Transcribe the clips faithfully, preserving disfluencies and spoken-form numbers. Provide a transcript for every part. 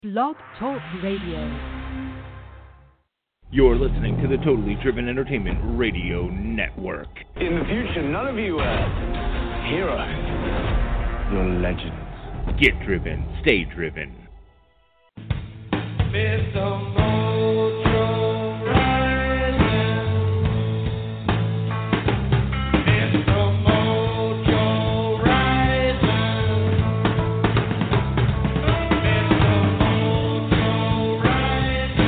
Blog Talk Radio. You're listening to the Totally Driven Entertainment Radio Network. In the future, none of you are heroes. You're legends. Get driven. Stay driven. Mister Mojo Rising. Mister Mojo Rising. Mister Mojo Rising.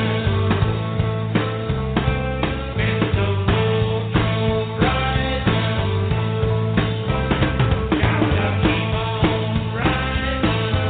Mister Mojo Rising. Gotta keep on rising.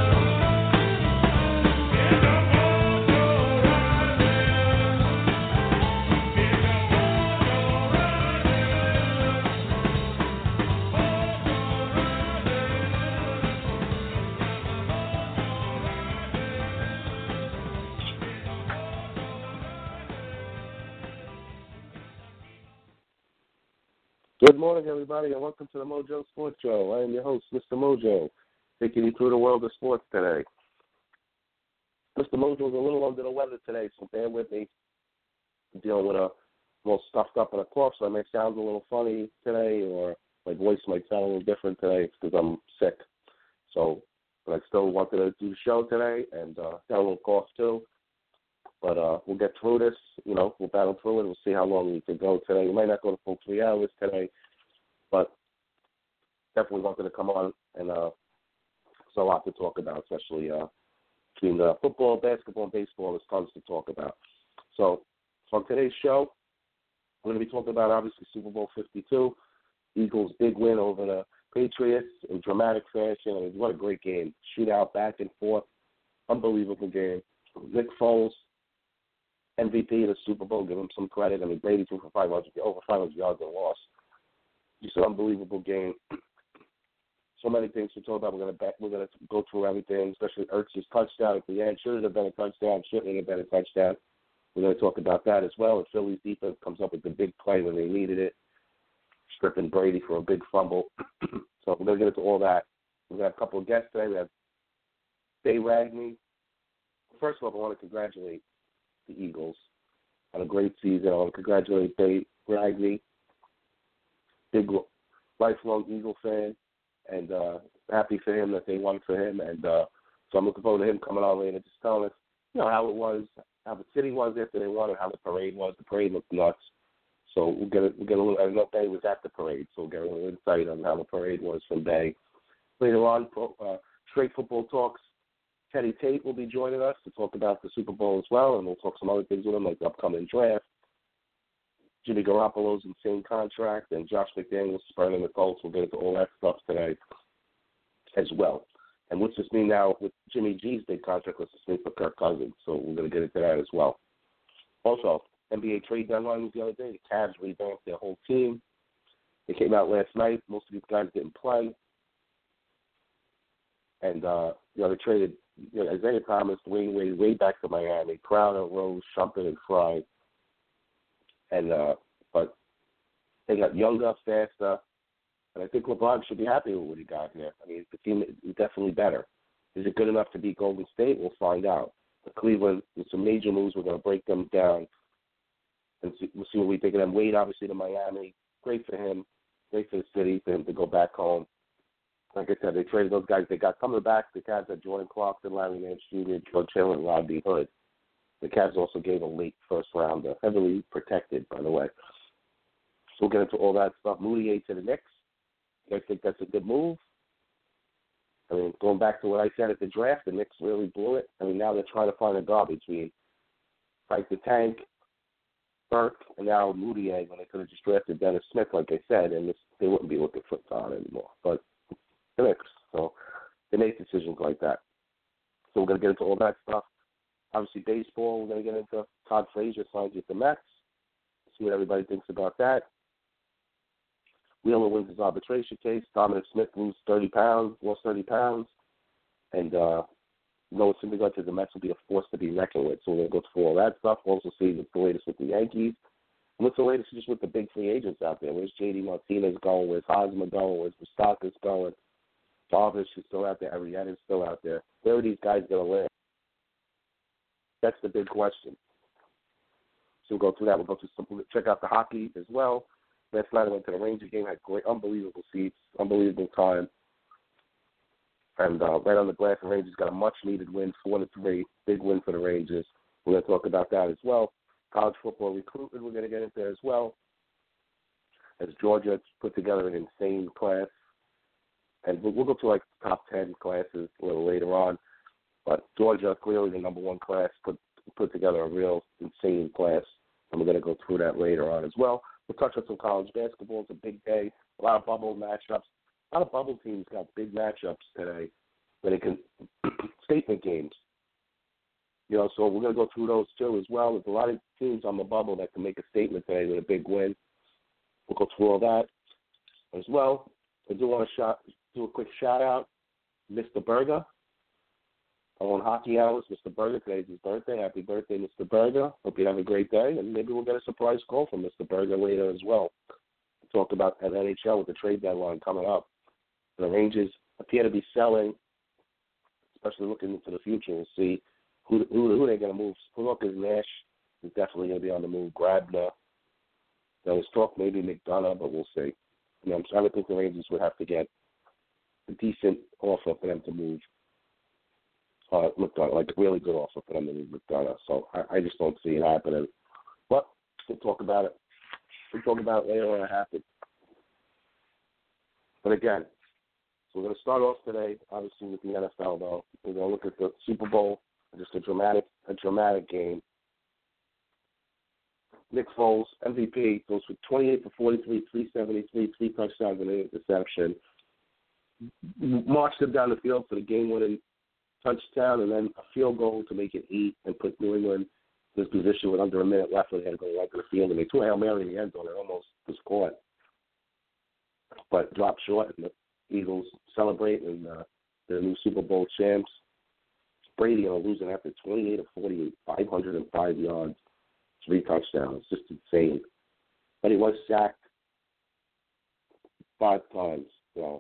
Good morning, everybody, and welcome to the Mojo Sports Show. I am your host, Mister Mojo, taking you through the world of sports today. Mister Mojo is a little under the weather today, so bear with me. I'm dealing with a I'm all stuffed up in a cough, so I may sound a little funny today, or my voice might sound a little different today because I'm sick. So, but I still wanted to do the show today, and uh, got a little cough too. But uh, we'll get through this. You know, we'll battle through it. We'll see how long we can go today. We might not go the full three hours today, but definitely wanted to come on, and uh, there's a lot to talk about, especially uh, between uh, football, basketball, and baseball. There's tons to talk about. So, on today's show, we're going to be talking about, obviously, Super Bowl fifty-two, Eagles' big win over the Patriots in dramatic fashion. I mean, what a great game. Shootout, back and forth. Unbelievable game. Nick Foles, M V P of the Super Bowl, give him some credit. I mean, Brady threw for five hundred, over five hundred yards and lost. Just an unbelievable game. So many things to talk about. We're going to we're going to go through everything, especially Ertz's touchdown at the end. Should have been a touchdown. Shouldn't have been a touchdown. We're going to talk about that as well. And Philly's defense comes up with the big play when they needed it, stripping Brady for a big fumble. So we're going to get into all that. We've got a couple of guests today. We have Dave Ragney. First of all, I want to congratulate the Eagles on a great season. I want to congratulate Dave Ragney, big lifelong Eagle fan, and uh, happy for him that they won for him. And uh, so I'm looking forward to him coming on later, just telling us, you know, how it was, how the city was after they won, and how the parade was. The parade looked nuts. So we'll get a, we'll get a little. I know Bay was at the parade, so we'll get a little insight on how the parade was from Bay. Later on, uh, Straight Football Talks. Teddy Tate will be joining us to talk about the Super Bowl as well, and we'll talk some other things with him, like the upcoming draft, Jimmy Garoppolo's insane contract, and Josh McDaniels spurning the Colts. We'll get into all that stuff today as well. And what's this mean now with Jimmy G's big contract? What's this mean for Kirk Cousins? So we're going to get into that as well. Also, N B A trade deadline was the other day. The Cavs revamped their whole team. They came out last night. Most of these guys didn't play. And, uh, you know, they traded you know, Isaiah Thomas, Dwayne Wade, way back to Miami, Crowder, Rose, Shumpert, and Fry. And, uh, but they got younger, faster, and I think LeBron should be happy with what he got here. I mean, the team is definitely better. Is it good enough to beat Golden State? We'll find out. But Cleveland, with some major moves, we're going to break them down, and see, we'll see what we think of them. Wade, obviously, to Miami. Great for him. Great for the city, for him to go back home. Like I said, they traded those guys. They got coming back. The Cavs had Jordan Clarkson, Larry Nance Junior, Joe Chandler, and Rodney Hood. The Cavs also gave a late first rounder, heavily protected, by the way. So we'll get into all that stuff. Moutier to the Knicks. You guys think that's a good move? I mean, going back to what I said at the draft, the Knicks really blew it. I mean, now they're trying to find a guard between Frank the Tank, Burke, and now Moutier, when they could have just drafted Dennis Smith, like I said, and this, they wouldn't be looking for Todd anymore. But the Knicks, so they make decisions like that. So we're going to get into all that stuff. Obviously, baseball, we're going to get into Todd Frazier signs with the Mets. See what everybody thinks about that. Wheeler wins his arbitration case. Dominic Smith loses thirty pounds, lost thirty pounds. And uh, Noah Syndergaard says the Mets will be a force to be reckoned with. So we're going to go through all that stuff. We'll also see what's the latest with the Yankees. And what's the latest just with the big free agents out there? Where's J D Martinez going? Where's Hosmer going? Where's Moustakas going? Darvish is still out there. Arrieta's still out there. Where are these guys going to land? That's the big question. So we'll go through that. We'll go through some, we'll check out the hockey as well. Last night I went to the Rangers game, had great, unbelievable seats, unbelievable time. And uh, right on the glass, the Rangers got a much-needed win, four to three, big win for the Rangers. We're going to talk about that as well. College football recruitment we're going to get into as well, as Georgia put together an insane class. And we'll, we'll go to like top ten classes a little later on. But Georgia, clearly the number one class, put put together a real insane class, and we're going to go through that later on as well. We'll touch on some college basketball. It's a big day. A lot of bubble matchups. A lot of bubble teams got big matchups today where they can statement games. You know, so we're going to go through those too as well. There's a lot of teams on the bubble that can make a statement today with a big win. We'll go through all that as well. I do want to shot, do a quick shout out, Mister Berger. On Hockey Hours, Mister Berger, today's his birthday. Happy birthday, Mister Berger. Hope you have a great day, and maybe we'll get a surprise call from Mister Berger later as well. We'll talk about that N H L with the trade deadline coming up. The Rangers appear to be selling, especially looking into the future. We'll see who who, who they're going to move. Look, is Nash is definitely going to be on the move. Grabner. There was talk maybe McDonough, but we'll see. You know, I would think the Rangers would have to get a decent offer for them to move. Uh, McDonough, like a really good offer for them to move McDonough. So I, I just don't see it happening. But we'll talk about it. We'll talk about it later when it happens. But again, so we're going to start off today, obviously, with the N F L, though. We're going to look at the Super Bowl, just a dramatic, a dramatic game. Nick Foles, M V P, goes for twenty-eight for forty-three, three seventy-three, three touchdowns and an interception. Marched him down the field for the game-winning touchdown and then a field goal to make it eight and put New England in this position with under a minute left where they had to go right to the field. And they threw a Hail Mary in the end zone. It almost was caught, but dropped short. And the Eagles celebrate and uh, they're new Super Bowl champs. Brady on losing after twenty-eight of forty-eight, five hundred five yards, three touchdowns. Just insane. But he was sacked five times. So,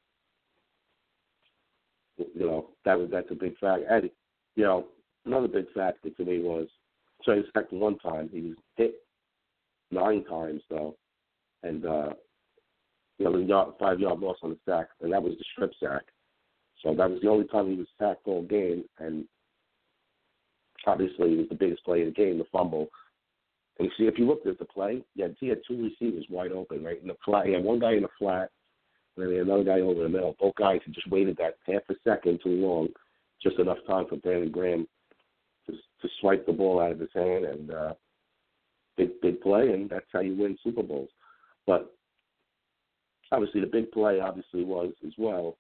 you know, that was that's a big fact. And, you know, another big factor to me was, so he was sacked one time. He was hit nine times, though. And, uh, you know, the yard, five-yard loss on the sack, and that was the strip sack. So that was the only time he was sacked all game. And obviously it was the biggest play of the game, the fumble. And you see, if you looked at the play, yeah, he had two receivers wide open, right? In the flat, he had one guy in the flat, and then he had another guy over the middle. Both guys had just waited that half a second too long, just enough time for Brandon Graham to, to swipe the ball out of his hand, and uh, big, big play, and that's how you win Super Bowls. But obviously the big play obviously was as well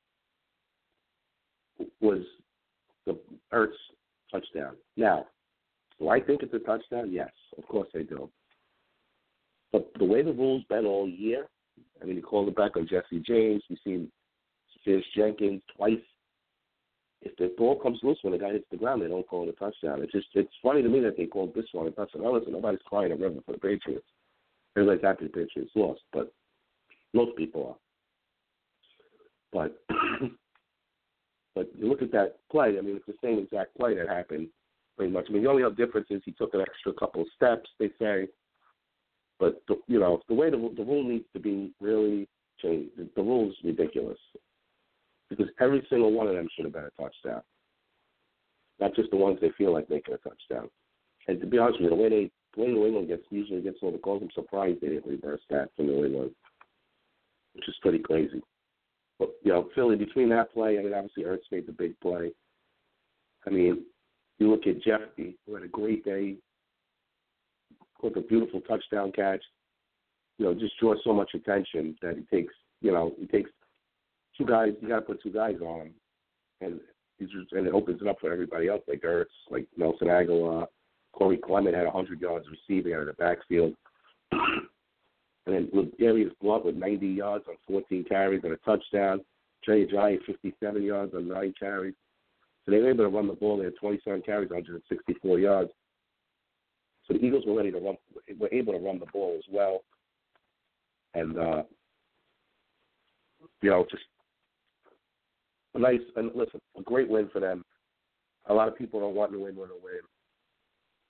was the Ertz touchdown. Now, do I think it's a touchdown? Yes, of course I do. But the way the rules been all year, I mean, he called it back on Jesse James. We've seen Fish Jenkins twice. If the ball comes loose when the guy hits the ground, they don't call it a touchdown. It's just it's funny to me that they called this one a touchdown. Now, listen, nobody's crying a river for the Patriots. Everybody's happy the Patriots lost, but most people are. But but you look at that play. I mean, it's the same exact play that happened pretty much. I mean, the only other difference is he took an extra couple of steps, they say. But, the, you know, the way the, the rule needs to be really changed. The, the rule is ridiculous because every single one of them should have been a touchdown, not just the ones they feel like making a touchdown. And to be honest with you, the way they the way New England gets usually gets all the calls, I'm surprised they didn't reverse that for New England, which is pretty crazy. But, you know, Philly, between that play, I mean, obviously Ertz made the big play. I mean, you look at Jeffy, who had a great day, with a beautiful touchdown catch, you know, just draws so much attention that he takes, you know, he takes two guys, you got to put two guys on him, and he's just, and it opens it up for everybody else, like Ertz, like Nelson Aguilar, Corey Clement had one hundred yards receiving out of the backfield, and then with Darius Blunt with ninety yards on fourteen carries and a touchdown, Trey Ajayi fifty-seven yards on nine carries. So they were able to run the ball. They had twenty-seven carries, one hundred sixty-four yards. So the Eagles were ready to run, were able to run the ball as well. And, uh, you know, just a nice, and listen, a great win for them. A lot of people don't want New England to win.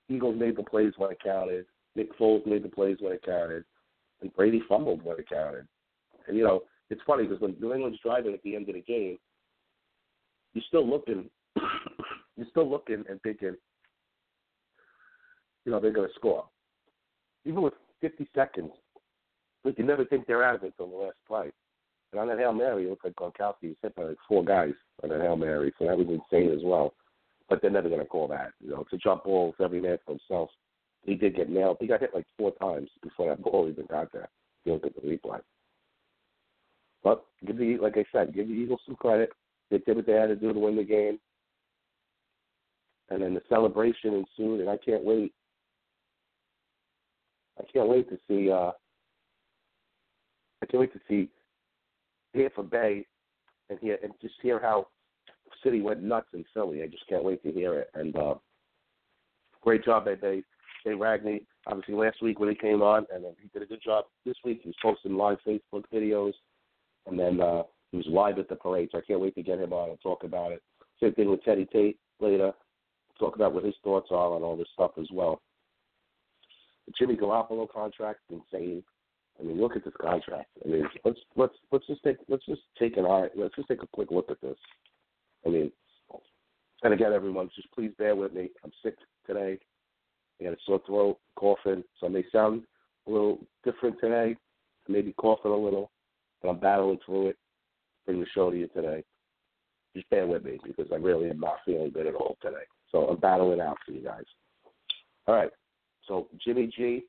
Eagles made the plays when it counted. Nick Foles made the plays when it counted. And Brady fumbled when it counted. And, you know, it's funny because when New England's driving at the end of the game, you're still looking, you're still looking and thinking, you know, they're going to score. Even with fifty seconds, but you never think they're out of it until the last play. And on that Hail Mary, it looked like Gronkowski was hit by like four guys on that Hail Mary, so that was insane as well. But they're never going to call that. You know, it's a jump ball. It's every man for himself. He did get nailed. He got hit like four times before that ball even got there. You look at the replay. But give the, like I said, give the Eagles some credit. They did what they had to do to win the game. And then the celebration ensued, and I can't wait. I can't wait to see. Uh, I can't wait to see hear from Bay and hear and just hear how City went nuts in Philly. I just can't wait to hear it. And uh, great job by Bay. Bay Ragney. Obviously, last week when he came on, and then he did a good job this week. He was posting live Facebook videos, and then uh, he was live at the parade. So I can't wait to get him on and talk about it. Same thing with Teddy Tate later. Talk about what his thoughts are on all this stuff as well. The Jimmy Garoppolo contract is insane. I mean, look at this contract. I mean, let's let's let's just take let's just take an eye. Let's just take a quick look at this. I mean, and again, everyone, just please bear with me. I'm sick today. I got a sore throat, coughing, so I may sound a little different today. Maybe coughing a little, but I'm battling through it. Bring the show to you today. Just bear with me because I really am not feeling good at all today. So I'm battling out for you guys. All right. So Jimmy G.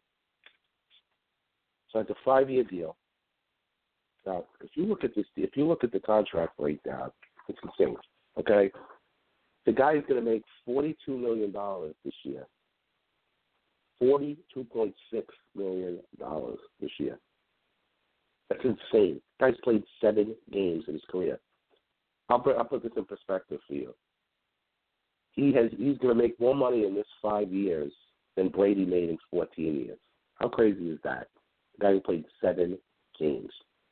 So it's a five-year deal. Now, if you look at this, if you look at the contract breakdown, it's insane. Okay, the guy is going to make forty-two million dollars this year. Forty-two point six million dollars this year. That's insane. The guy's played seven games in his career. I'll put, I'll put this in perspective for you. He has he's going to make more money in this five years than Brady made in fourteen years. How crazy is that? The guy who played seven games.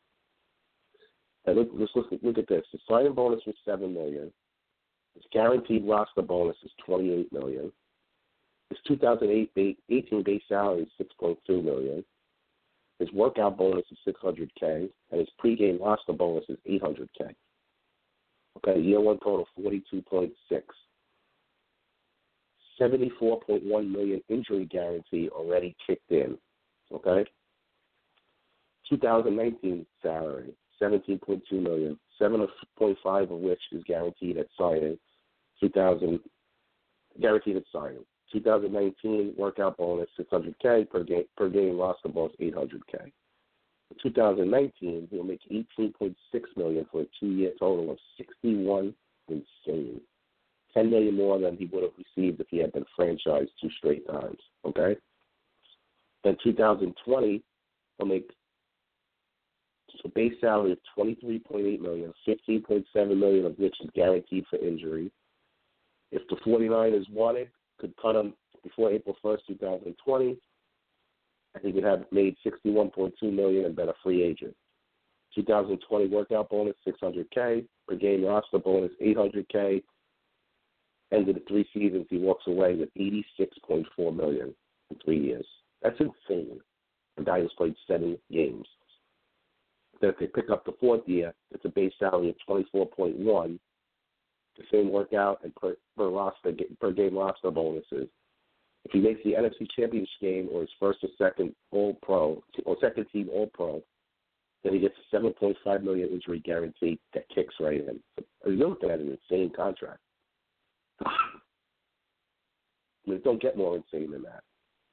And look, let's look, look at this. The signing bonus was seven million dollars. His guaranteed roster bonus is twenty-eight million dollars. His two thousand eighteen base salary is six point two million dollars. His workout bonus is six hundred thousand dollars, and his pregame roster bonus is eight hundred thousand dollars. Okay, year one total forty-two point six. seventy-four point one million dollars injury guarantee already kicked in. Okay, two thousand nineteen salary seventeen point two million dollars, seven point five of which is guaranteed at signing. two thousand guaranteed at signing. two thousand nineteen workout bonus six hundred thousand per game per game roster bonus eight hundred thousand. In two thousand nineteen, he'll make eighteen point six million dollars for a two-year total of sixty-one. Insane. ten million dollars more than he would have received if he had been franchised two straight times. Okay. Then two thousand twenty, he'll make a base salary of twenty-three point eight million dollars, fifteen point seven million dollars of which is guaranteed for injury. If the 49ers wanted, could cut him before April first, twenty twenty, and he would have made sixty-one point two million dollars and been a free agent. two thousand twenty workout bonus six hundred thousand, per game roster bonus eight hundred thousand. End of the three seasons, he walks away with eighty-six point four million dollars in three years. That's insane. The guy who's played seven games. Then if they pick up the fourth year, it's a base salary of twenty-four point one. The same workout and per, per roster per game roster bonuses. If he makes the N F C Championship game or his first or second All Pro or second team All Pro, then he gets a seven point five million dollars injury guarantee that kicks right in. So you're looking at an insane contract. I mean, don't get more insane than that.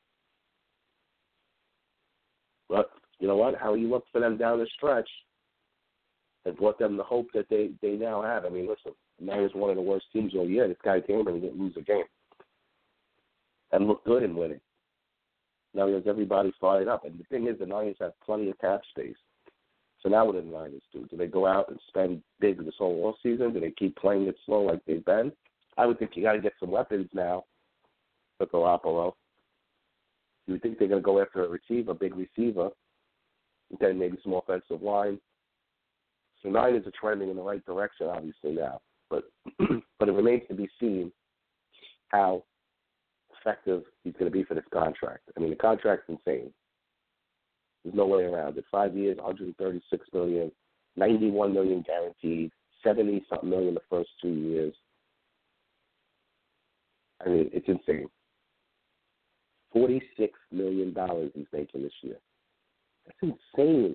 But you know what? How you look for them down the stretch and brought them the hope that they, they now have. I mean, listen, the Niners were one of the worst teams all year. This guy came and he didn't lose a game. And looked good in winning. Now he has everybody fired up. And the thing is, the Niners have plenty of cap space. So now what do the Niners do? Do they go out and spend big this whole off season? Do they keep playing it slow like they've been? I would think you got to get some weapons now for Garoppolo. You would think they're going to go after a receiver, a big receiver, and then maybe some offensive line. So Niners are trending in the right direction, obviously, now. But but it remains to be seen how effective he's going to be for this contract. I mean, the contract's insane. There's no way around it. Five years, one hundred thirty-six million dollars, ninety-one million dollars guaranteed, seventy-something million the first two years. I mean, it's insane. forty-six million dollars he's making this year. That's insane.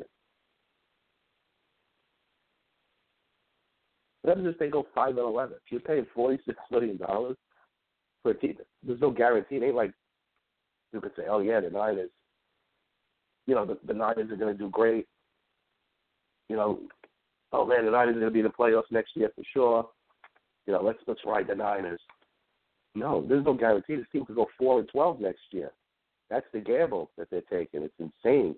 What happens if they go five and eleven? If you're paying forty-six million dollars for a team, there's no guarantee. It ain't like you could say, oh, yeah, the Niners, you know, the, the Niners are going to do great. You know, oh, man, the Niners are going to be in the playoffs next year for sure. You know, let's let's ride the Niners. No, there's no guarantee. This team could go four and twelve next year. That's the gamble that they're taking. It's insane.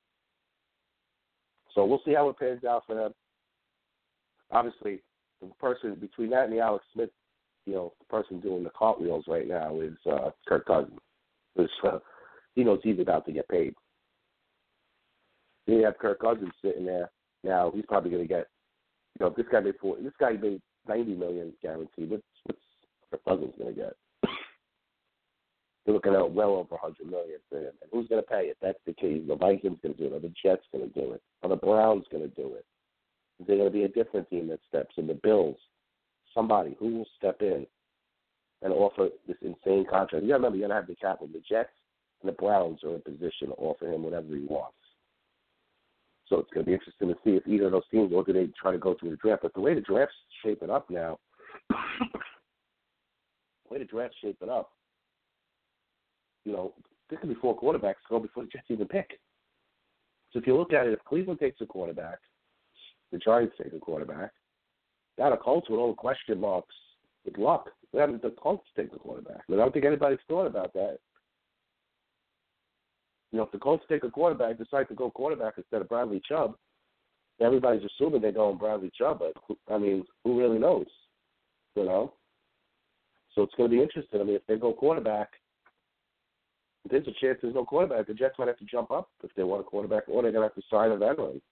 So we'll see how it pans out for them. Obviously, the person between that and the Alex Smith, you know, the person doing the cartwheels right now is uh, Kirk Cousins. Because, uh, he knows he's about to get paid. Then you have Kirk Cousins sitting there. Now he's probably going to get, you know, this guy made four, this guy made ninety million guaranteed. What's what's Kirk Cousins going to get? They're looking at well over one hundred million for him. And who's going to pay it? That's the key. The Vikings going to do it. Or the Jets going to do it. Or the Browns going to do it. Is there going to be a different team that steps in? The Bills, somebody who will step in and offer this insane contract. You got to remember, you got to have the capital. The Jets and the Browns are in position to offer him whatever he wants. So it's going to be interesting to see if either of those teams, or do they try to go through the draft. But the way the draft's shaping up now, the way the draft's shaping up, you know, there could be four quarterbacks go before the Jets even pick. So if you look at it, if Cleveland takes a quarterback, the Giants take a quarterback, now the Colts with all the question marks, with luck, what happens if the Colts take a quarterback? I don't think anybody's thought about that. You know, if the Colts take a quarterback, decide to go quarterback instead of Bradley Chubb, everybody's assuming they're going Bradley Chubb, but, I mean, who really knows? You know? So it's going to be interesting. I mean, if they go quarterback, there's a chance there's no quarterback. The Jets might have to jump up if they want a quarterback, or they're going to have to sign a veteran.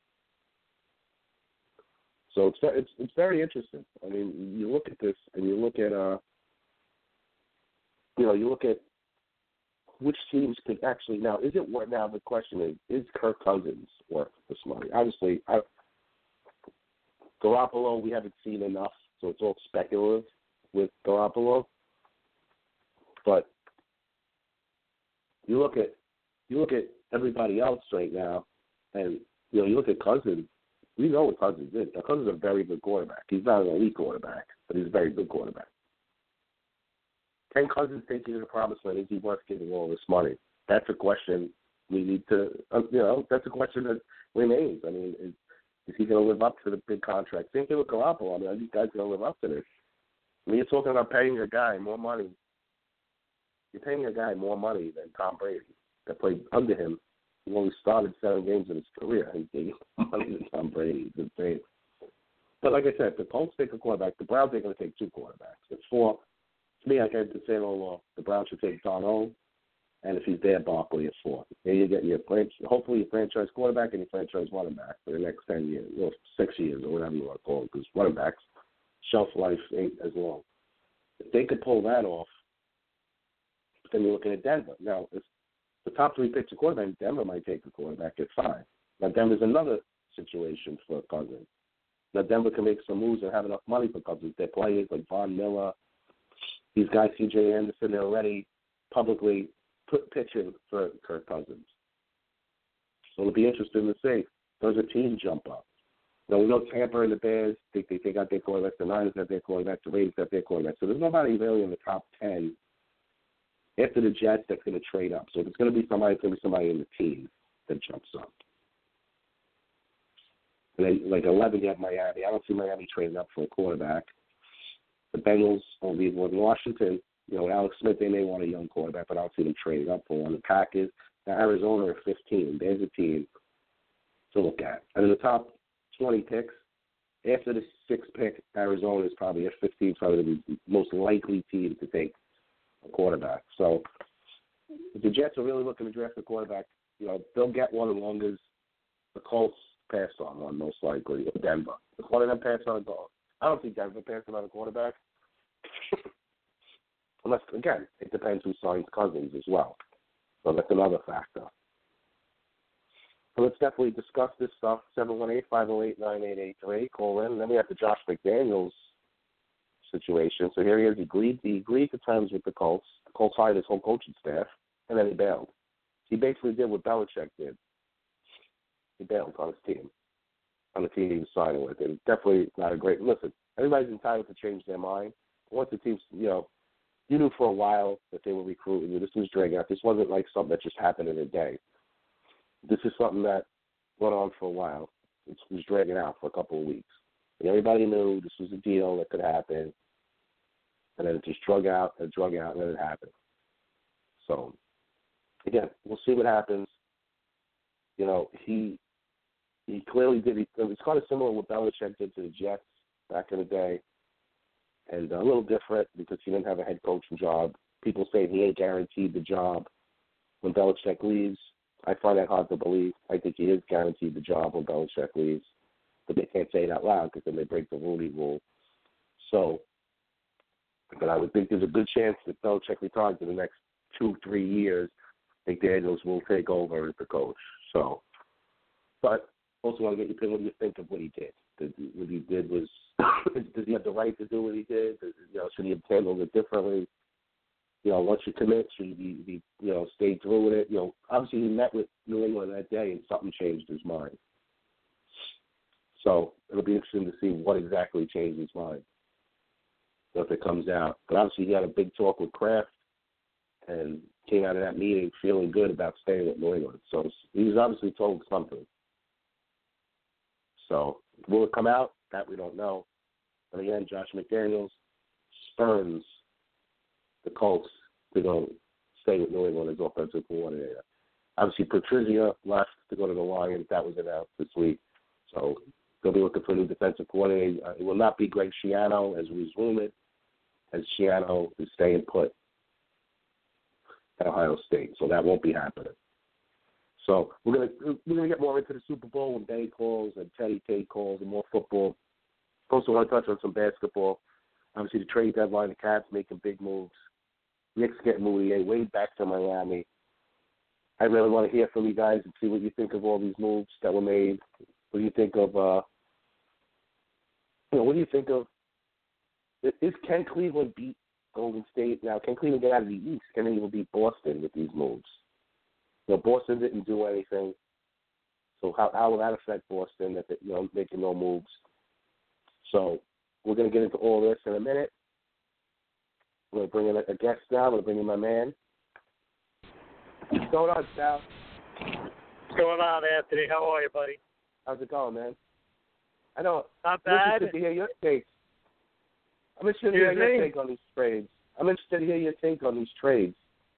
So it's it's it's very interesting. I mean, you look at this and you look at uh, you know, you look at which teams could actually now. Is it worth? Now the question is: is Kirk Cousins worth this money? Obviously, I, Garoppolo we haven't seen enough, so it's all speculative with Garoppolo. But you look at you look at everybody else right now, and you know you look at Cousins. We know what Cousins is. Now, Cousins is a very good quarterback. He's not an elite quarterback, but he's a very good quarterback. Can Cousins take you to the promised land? Is he worth giving all this money? That's a question we need to, uh, you know, that's a question that remains. I mean, is, is he going to live up to the big contract? Same thing with Garoppolo. I mean, are these guys going to live up to this? I mean, you're talking about paying a guy more money. You're paying a guy more money than Tom Brady that played under him. He only started seven games in his career. He's getting money than Tom Brady. It's insane. But like I said, the Colts take a quarterback. The Browns are going to take two quarterbacks. It's four. To me, I can't say no law. The Browns should take Darnold, and if he's there, Barkley at four. There you get your hopefully your franchise quarterback and your franchise running back for the next ten years, or six years, or whatever you want to call it, because running backs shelf life ain't as long. If they could pull that off, then you're looking at Denver. Now, if the top three picks a quarterback, Denver might take the quarterback at five. Now, Denver's another situation for Cousins. Now, Denver can make some moves and have enough money for Cousins. Their players like Von Miller, these guys, C J Anderson, they're already publicly put pitching for Kirk Cousins. So it'll be interesting to see. Does a team jump up? Now, we know Tampa and the Bears think they take out their quarterback. The Niners have their quarterback. The Raiders have their quarterback. So there's nobody really in the top ten after the Jets that's going to trade up. So if it's going to be somebody, it's going to be somebody in the team that jumps up. And then, like eleven, you have Miami. I don't see Miami trading up for a quarterback. The Bengals will be with Washington. You know, Alex Smith, they may want a young quarterback, but I don't see them trading up for one. The Packers, now Arizona are fifteen. There's a team to look at. And in the top twenty picks, after the sixth pick, Arizona is probably at fifteen, probably the most likely team to take a quarterback. So if the Jets are really looking to draft a quarterback, you know, they'll get one as long as the Colts pass on one, most likely, or Denver. If one of them pass on a goal. I don't think Denver passed on a quarterback. Unless, again, it depends who signs Cousins as well. So that's another factor. So let's definitely discuss this stuff. seven one eight, five oh eight, nine eight eight three. Call in. And then we have the Josh McDaniels situation. So here he is. He agreed, he agreed to terms with the Colts. The Colts hired his whole coaching staff, and then he bailed. He basically did what Belichick did. He bailed on his team, on the team he was signing with. It's definitely not a great – listen, everybody's entitled to change their mind. Once the team's, you know, you knew for a while that they were recruiting you. This was dragging out. This wasn't like something that just happened in a day. This is something that went on for a while. It was dragging out for a couple of weeks. And everybody knew this was a deal that could happen. And then it just drug out and drug out, and then it happened. So, again, we'll see what happens. You know, he he clearly did. He, it's kind of similar to what Belichick did to the Jets back in the day, and a little different because he didn't have a head coaching job. People say he ain't guaranteed the job when Belichick leaves. I find that hard to believe. I think he is guaranteed the job when Belichick leaves, but they can't say it out loud because then they break the Rooney Rule. So, but I would think there's a good chance that Belichick retires in the next two, three years. McDaniels will take over as the coach. So, but also want to get your opinion. What do you think of what he did? Did what he did was does he have the right to do what he did? Does, you know, should he have handled it differently? You know, once you commit, should he, he you know stay through with it? You know, obviously he met with New England that day and something changed his mind. So it'll be interesting to see what exactly changed his mind if it comes out. But obviously he had a big talk with Kraft and came out of that meeting feeling good about staying with New England. So he was obviously told something. So will it come out? That we don't know. But again, Josh McDaniels spurns the Colts to go stay with New England as offensive coordinator. Obviously, Patrizia left to go to the Lions. That was announced this week. So they'll be looking for a new defensive coordinator. Uh, it will not be Greg Schiano, as was rumored, as Schiano is staying put at Ohio State. So that won't be happening. So we're gonna we're gonna get more into the Super Bowl when Bay calls and Teddy Tate calls and more football. Also want to touch on some basketball. Obviously, the trade deadline, the Cavs making big moves. Knicks getting Moutier way back to Miami. I really want to hear from you guys and see what you think of all these moves that were made. What do you think of, uh, you know, what do you think of, is, can Cleveland beat Golden State? Now, can Cleveland get out of the East? Can they even beat Boston with these moves? You know, Boston didn't do anything. So how, how will that affect Boston, that they, you know, making no moves? So we're going to get into all this in a minute. I'm going to bring in a guest now. I'm going to bring in my man. What's going on, Sal? What's going on, Anthony? How are you, buddy? How's it going, man? I know. Not I'm bad. interested to hear your take. I'm interested to hear Excuse your me? take on these trades. I'm interested to hear your take on these trades.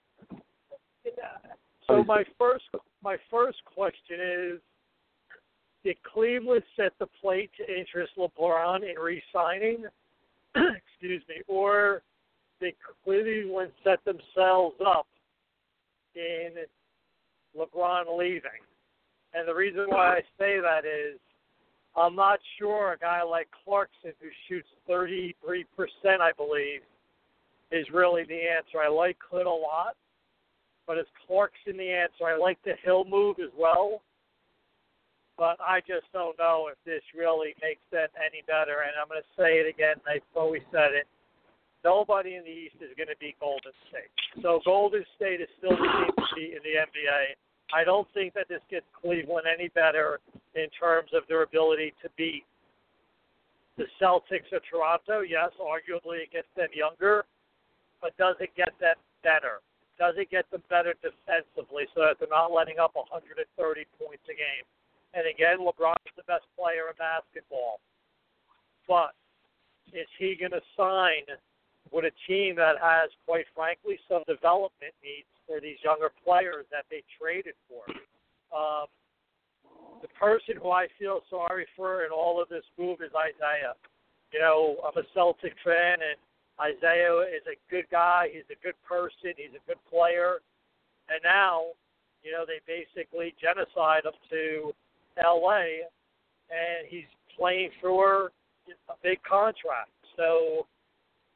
So my first my first question is, did Cleveland set the plate to interest LeBron in re-signing? Excuse me. Or did Cleveland set themselves up in LeBron leaving? And the reason why I say that is I'm not sure a guy like Clarkson, who shoots thirty-three percent, I believe, is really the answer. I like Clint a lot, but is Clarkson the answer? I like the Hill move as well, but I just don't know if this really makes them any better. And I'm going to say it again. I've always said it. Nobody in the East is going to beat Golden State. So Golden State is still the team to beat in the N B A. I don't think that this gets Cleveland any better in terms of their ability to beat the Celtics or Toronto. Yes, arguably it gets them younger, but does it get them better? Does it get them better defensively so that they're not letting up one hundred thirty points a game? And again, LeBron is the best player in basketball. But is he going to sign with a team that has, quite frankly, some development needs for these younger players that they traded for? Um, the person who I feel sorry for in all of this move is Isaiah. You know, I'm a Celtic fan, and Isaiah is a good guy. He's a good person. He's a good player. And now, you know, they basically genocide him to L A, and he's playing for a big contract. So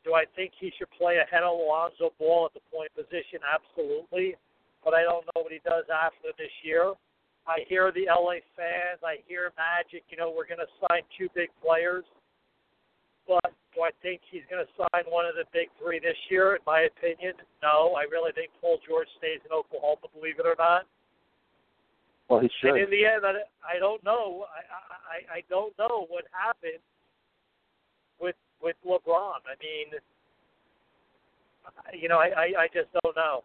Do I think he should play ahead of Lonzo Ball at the point position? Absolutely. But I don't know what he does after this year. I hear the L A fans. I hear Magic. You know, we're going to sign two big players. But do I think he's going to sign one of the big three this year? In my opinion, no. I really think Paul George stays in Oklahoma, believe it or not. Well, he should. And in the end, I, I don't know. I, I I don't know what happened with with LeBron. I mean, you know, I, I, I just don't know.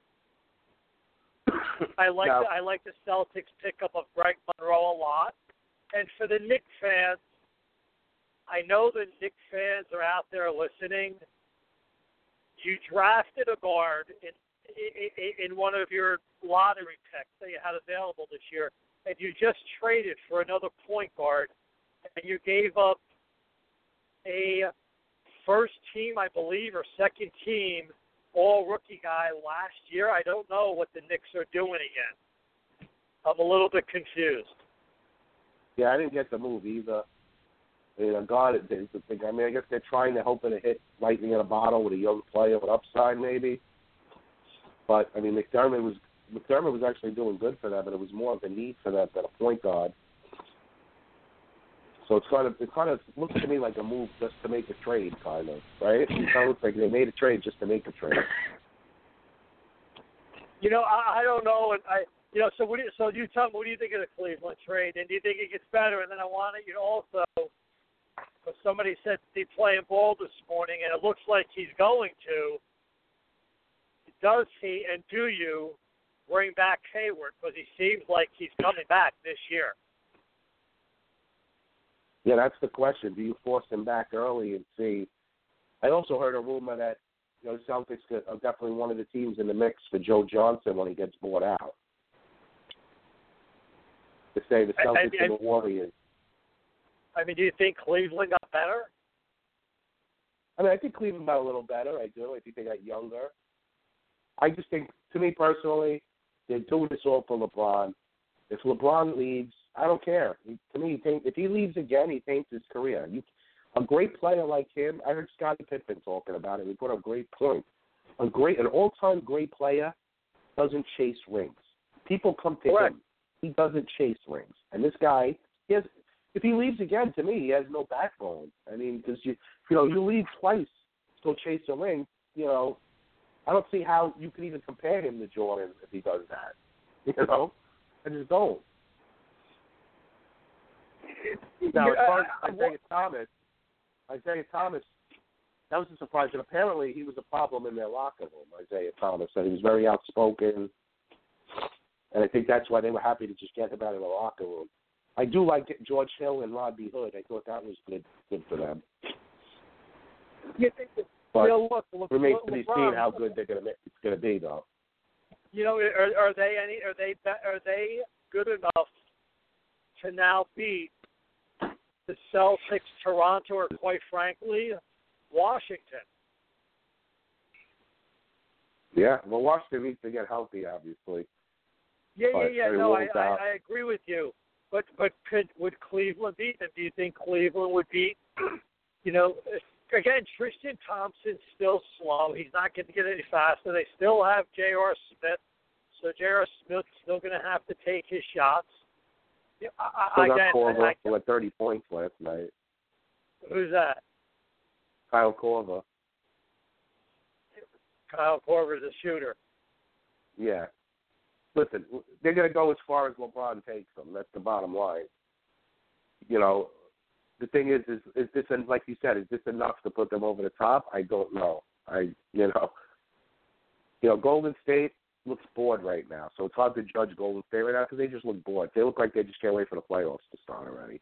I like no. the, I like the Celtics pickup of Greg Monroe a lot, and for the Knicks fans, I know the Knicks fans are out there listening. You drafted a guard in in, in one of your lottery picks that you had available this year, and you just traded for another point guard, and you gave up a first team, I believe, or second team all-rookie guy last year. I don't know what the Knicks are doing again. I'm a little bit confused. Yeah, I didn't get the move either. I mean, a guard is the thing. I mean, I guess they're trying to hoping to hit lightning in a bottle with a young player with upside, maybe. But I mean, McDermott was McDermott was actually doing good for them, but it was more of a need for them than a point guard. So it's kind of it kind of looks to me like a move just to make a trade, kind of, right? It kind of looks like they made a trade just to make a trade. You know, I, I don't know, and I, you know, so what do you, so you tell me, what do you think of the Cleveland trade, and do you think it gets better? And then I want to, you know, also, because somebody said he's playing ball this morning, and it looks like he's going to. Does he and do you bring back Hayward? Because he seems like he's coming back this year. Yeah, that's the question. Do you force him back early and see? I also heard a rumor that, you know, the Celtics are definitely one of the teams in the mix for Joe Johnson when he gets bought out. To say the Celtics I, I, and the Warriors. I mean, do you think Cleveland got better? I mean, I think Cleveland got a little better. I do. I think they got younger. I just think, to me personally, they're doing this all for LeBron. If LeBron leaves, I don't care. He, to me, he taints, if he leaves again, he taints his career. You, a great player like him, I heard Scottie Pippen talking about it. He put up a great point. A great, an all-time great player doesn't chase rings. People come to Correct. him. He doesn't chase rings. And this guy, he has, if he leaves again, to me, he has no backbone. I mean, because you, you know, you leave twice to go chase a ring. You know, I don't see how you can even compare him to Jordan if he does that. You know, I just don't. Now, as far as Isaiah Thomas, Isaiah Thomas, that was a surprise. And apparently, he was a problem in their locker room, Isaiah Thomas. And he was very outspoken. And I think that's why they were happy to just get him out of the locker room. I do like George Hill and Rodney Hood. I thought that was good, good for them. You think that, But you know, look, look, remains look, to be LeBron, seen how good they're gonna make, it's going to be, though. You know, are, are they any? Are they are they good enough to now beat the Celtics, Toronto, or quite frankly, Washington? Yeah, well, Washington needs to get healthy, obviously. Yeah, yeah, But yeah. they No, I, ruled I, out. I agree with you. But but could would Cleveland beat them? Do you think Cleveland would beat? You know, again, Tristan Thompson's still slow. He's not going to get any faster. They still have J R. Smith, so J R. Smith's still going to have to take his shots. Yeah, I, Still I, got again, Korver I, I, who had thirty points last night. who's that? Kyle Korver. Kyle Korver's a shooter. Yeah. Listen, they're going to go as far as LeBron takes them. That's the bottom line. You know, the thing is, is, is this, like you said, is this enough to put them over the top? I don't know. I, you know, you know, Golden State looks bored right now, so it's hard to judge Golden State right now because they just look bored. They look like they just can't wait for the playoffs to start already.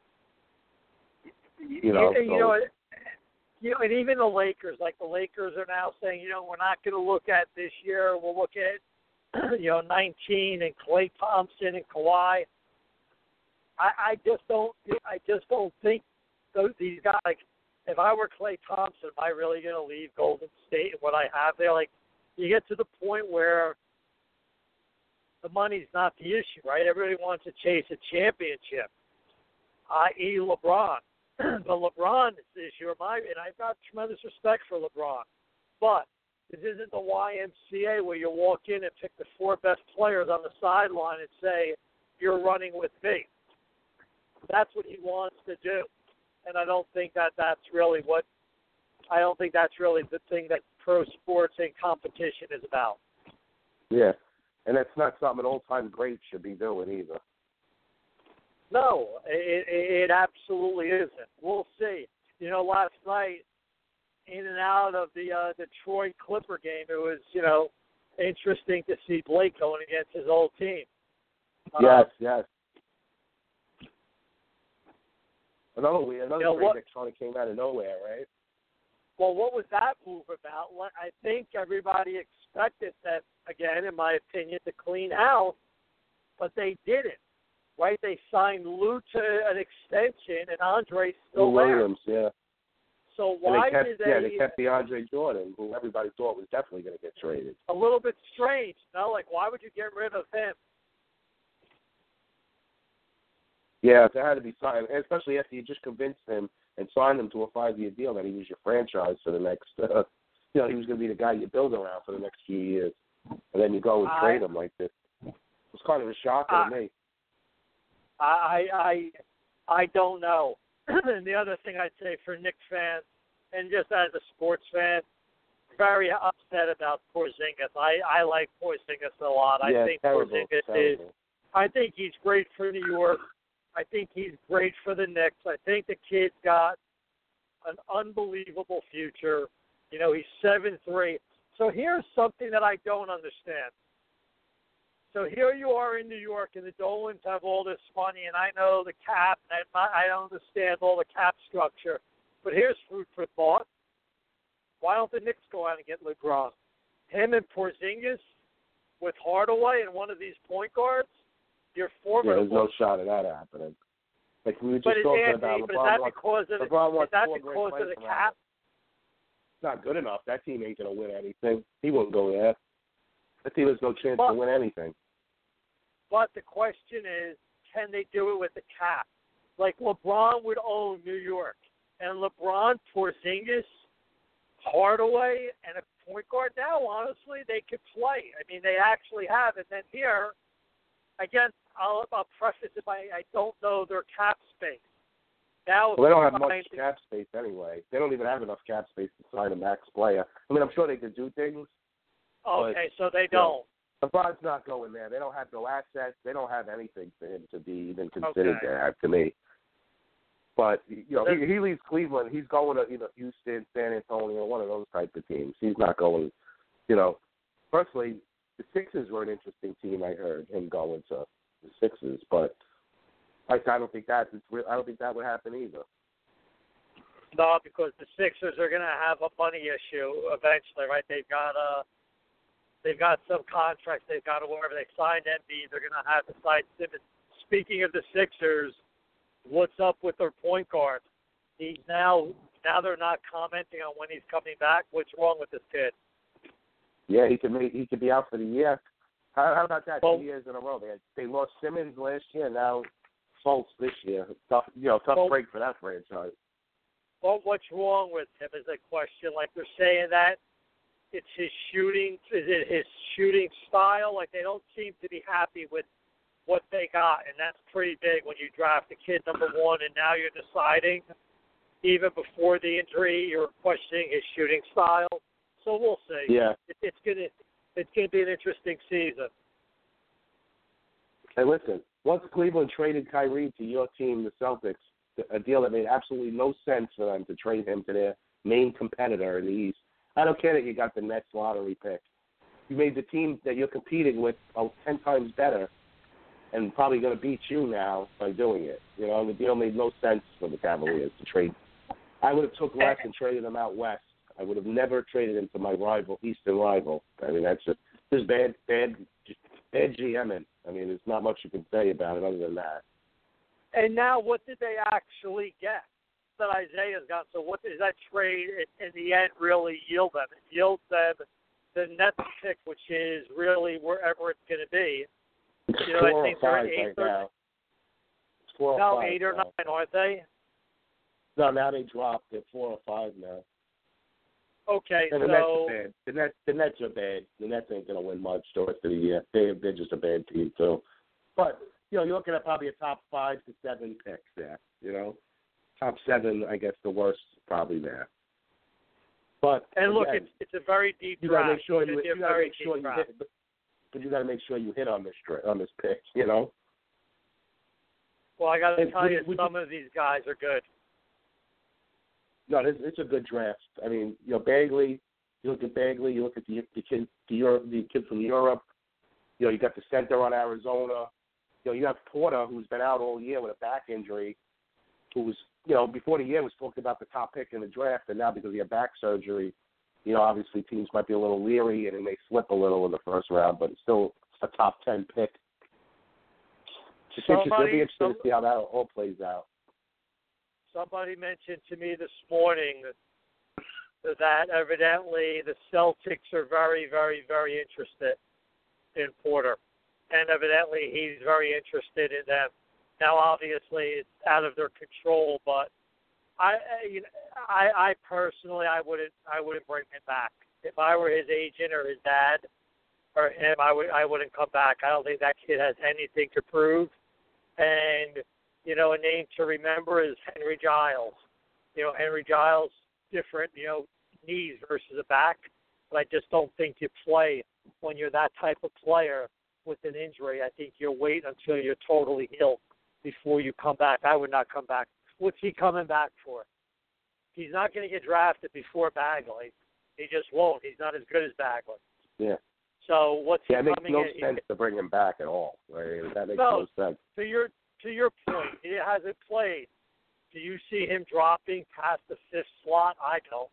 You know, you, you so, know, you know, and even the Lakers, like the Lakers are now saying, you know, we're not going to look at this year. We'll look at, you know, nineteen and Klay Thompson and Kawhi. I, I just don't. I just don't think those these guys. Like, if I were Klay Thompson, am I really going to leave Golden State and what I have there? Like, you get to the point where the money's not the issue, right? Everybody wants to chase a championship, that is. LeBron. but LeBron is your my, and I've got tremendous respect for LeBron. But this isn't the Y M C A where you walk in and pick the four best players on the sideline and say, you're running with me. That's what he wants to do. And I don't think that that's really what, I don't think that's really the thing that pro sports and competition is about. Yeah, and that's not something an old-time great should be doing either. No, it, it, it absolutely isn't. We'll see. You know, last night, in and out of the uh, Detroit Clipper game, it was, you know, interesting to see Blake going against his old team. Yes, uh, yes. Another weird, another you know, trade what, that kind of came out of nowhere, right? Well, what was that move about? I think everybody expected that, again, in my opinion, to clean out, but they didn't. Right? They signed Lou to an extension, and Andre's still Lou Williams, there. yeah. So And why they kept, did they? Yeah, they kept DeAndre Jordan, who everybody thought was definitely going to get traded. A little bit strange, no? Like, why would you get rid of him? Yeah, there had to be signed, especially after you just convinced him and signed him to a five-year deal that he was your franchise for the next, uh, you know, he was going to be the guy you build around for the next few years. And then you go and I, trade him like this. It was kind of a shocker I, to me. I, I, I don't know. And the other thing I'd say for Knicks fans, and just as a sports fan, very upset about Porzingis. I, I like Porzingis a lot. Yeah, I think terrible, Porzingis terrible. is. I think he's great for New York. I think he's great for the Knicks. I think the kid's got an unbelievable future. You know, he's seven three. So here's something that I don't understand. So here you are in New York, and the Dolans have all this money, and I know the cap, and I, I don't understand all the cap structure. But here's food for thought. Why don't the Knicks go out and get LeBron? Him and Porzingis with Hardaway and one of these point guards, you're Yeah, formidable. there's no shot of that happening. Like we were just but is, talking Anthony, about, but is LeBron that wants, because of the, LeBron is wants that four great because of players the around cap? him. It's not good enough. That team ain't going to win anything. He won't go there. That team has no chance But, to win anything. But the question is, can they do it with the cap? Like LeBron would own New York, and LeBron, Porzingis, Hardaway, and a point guard now, honestly, they could play. I mean, they actually have. And then here, again, I'll, I'll preface it by I don't know their cap space. Now, Well, they don't have much to, cap space anyway. They don't even have enough cap space to sign a max player. I mean, I'm sure they could do things. Okay, so they you know, don't. LeBron's not going there. They don't have no assets. They don't have anything for him to be even considered Okay. there, to me. But, you know, he, he leaves Cleveland. He's going to, you know, Houston, San Antonio, one of those type of teams. He's not going, you know. Personally, the Sixers were an interesting team, I heard, him going to the Sixers. But I, I don't think that it's real, I don't think that would happen either. No, because the Sixers are going to have a money issue eventually, right? They've got uh, they've got some contracts they've got to wherever they signed M B, they're going to have to sign Simmons. Speaking of the Sixers, what's up with their point guard? He's now now they're not commenting on when he's coming back. What's wrong with this kid? Yeah, he could make, he could be out for the year. How, how about that? Well, Two years in a row. They had, they lost Simmons last year. Now Fultz this year. Tough, you know, tough well, break for that franchise. Well, what's wrong with him is a question. Like they're saying that it's his shooting. Is it his shooting style? Like they don't seem to be happy with what they got, and that's pretty big when you draft a kid number one, and now you're deciding, even before the injury, you're questioning his shooting style. So we'll see. Yeah. It, it's gonna it's gonna be an interesting season. Hey, listen. Once Cleveland traded Kyrie to your team, the Celtics, a deal that made absolutely no sense for them to trade him to their main competitor in the East. I don't care that you got the Nets lottery pick. You made the team that you're competing with oh, ten times better and probably going to beat you now by doing it. You know, the deal made no sense for the Cavaliers to trade. I would have took less and traded them out west. I would have never traded him to my rival, Eastern rival. I mean, that's just, just bad, bad, just bad GMing. I mean, there's not much you can say about it other than that. And now, what did they actually get that Isaiah's got? So, what does that trade in, in the end really yield them? It yields them the Nets pick, which is really wherever it's going to be. It's You know, four I think or they're five eight right or now. It's four or no five eight or now. nine, aren't they? No, now they dropped. They're four or five now. Okay, And the so Nets are bad. The Nets, the Nets are bad. The Nets ain't gonna win much the rest of the year. They they're just a bad team too. But you know, you're looking at probably a top five to seven picks there. You know, top seven, I guess the worst probably there. But and look, again, it's it's a very deep you draft. gotta make sure you, It's a you gotta very make sure deep you draft. hit. But, but you gotta make sure you hit on this dra- on this pick. You know. Well, I got to Hey, tell would- you, would some of these guys are good. No, it's, it's a good draft. I mean, you know, Bagley. You look at Bagley. You look at the the kid, the, Europe, the kid from Europe. You know, you got the center on Arizona. You know, you have Porter, who's been out all year with a back injury, who was, you know, before the year was talking about the top pick in the draft, and now because he had back surgery, you know, obviously teams might be a little leery and it may slip a little in the first round, but it's still a top ten pick. It's interesting. It'll be interesting to see how that all plays out. Somebody mentioned to me this morning that evidently the Celtics are very, very, very interested in Porter, and evidently he's very interested in them. Now, obviously, it's out of their control, but I, you know, I, I personally, I wouldn't, I wouldn't bring him back. If I were his agent or his dad or him, I would, I wouldn't come back. I don't think that kid has anything to prove. And you know, a name to remember is Henry Giles. You know, Henry Giles, different, you know, knees versus a back, but I just don't think you play when you're that type of player with an injury. I think you'll wait until you're totally healed before you come back. I would not come back. What's he coming back for? He's not going to get drafted before Bagley. He just won't. He's not as good as Bagley. Yeah. So what's yeah, he it coming makes no in? sense to bring him back at all. Right? That makes No. no sense. To your to your point, he hasn't played. Do you see him dropping past the fifth slot? I don't.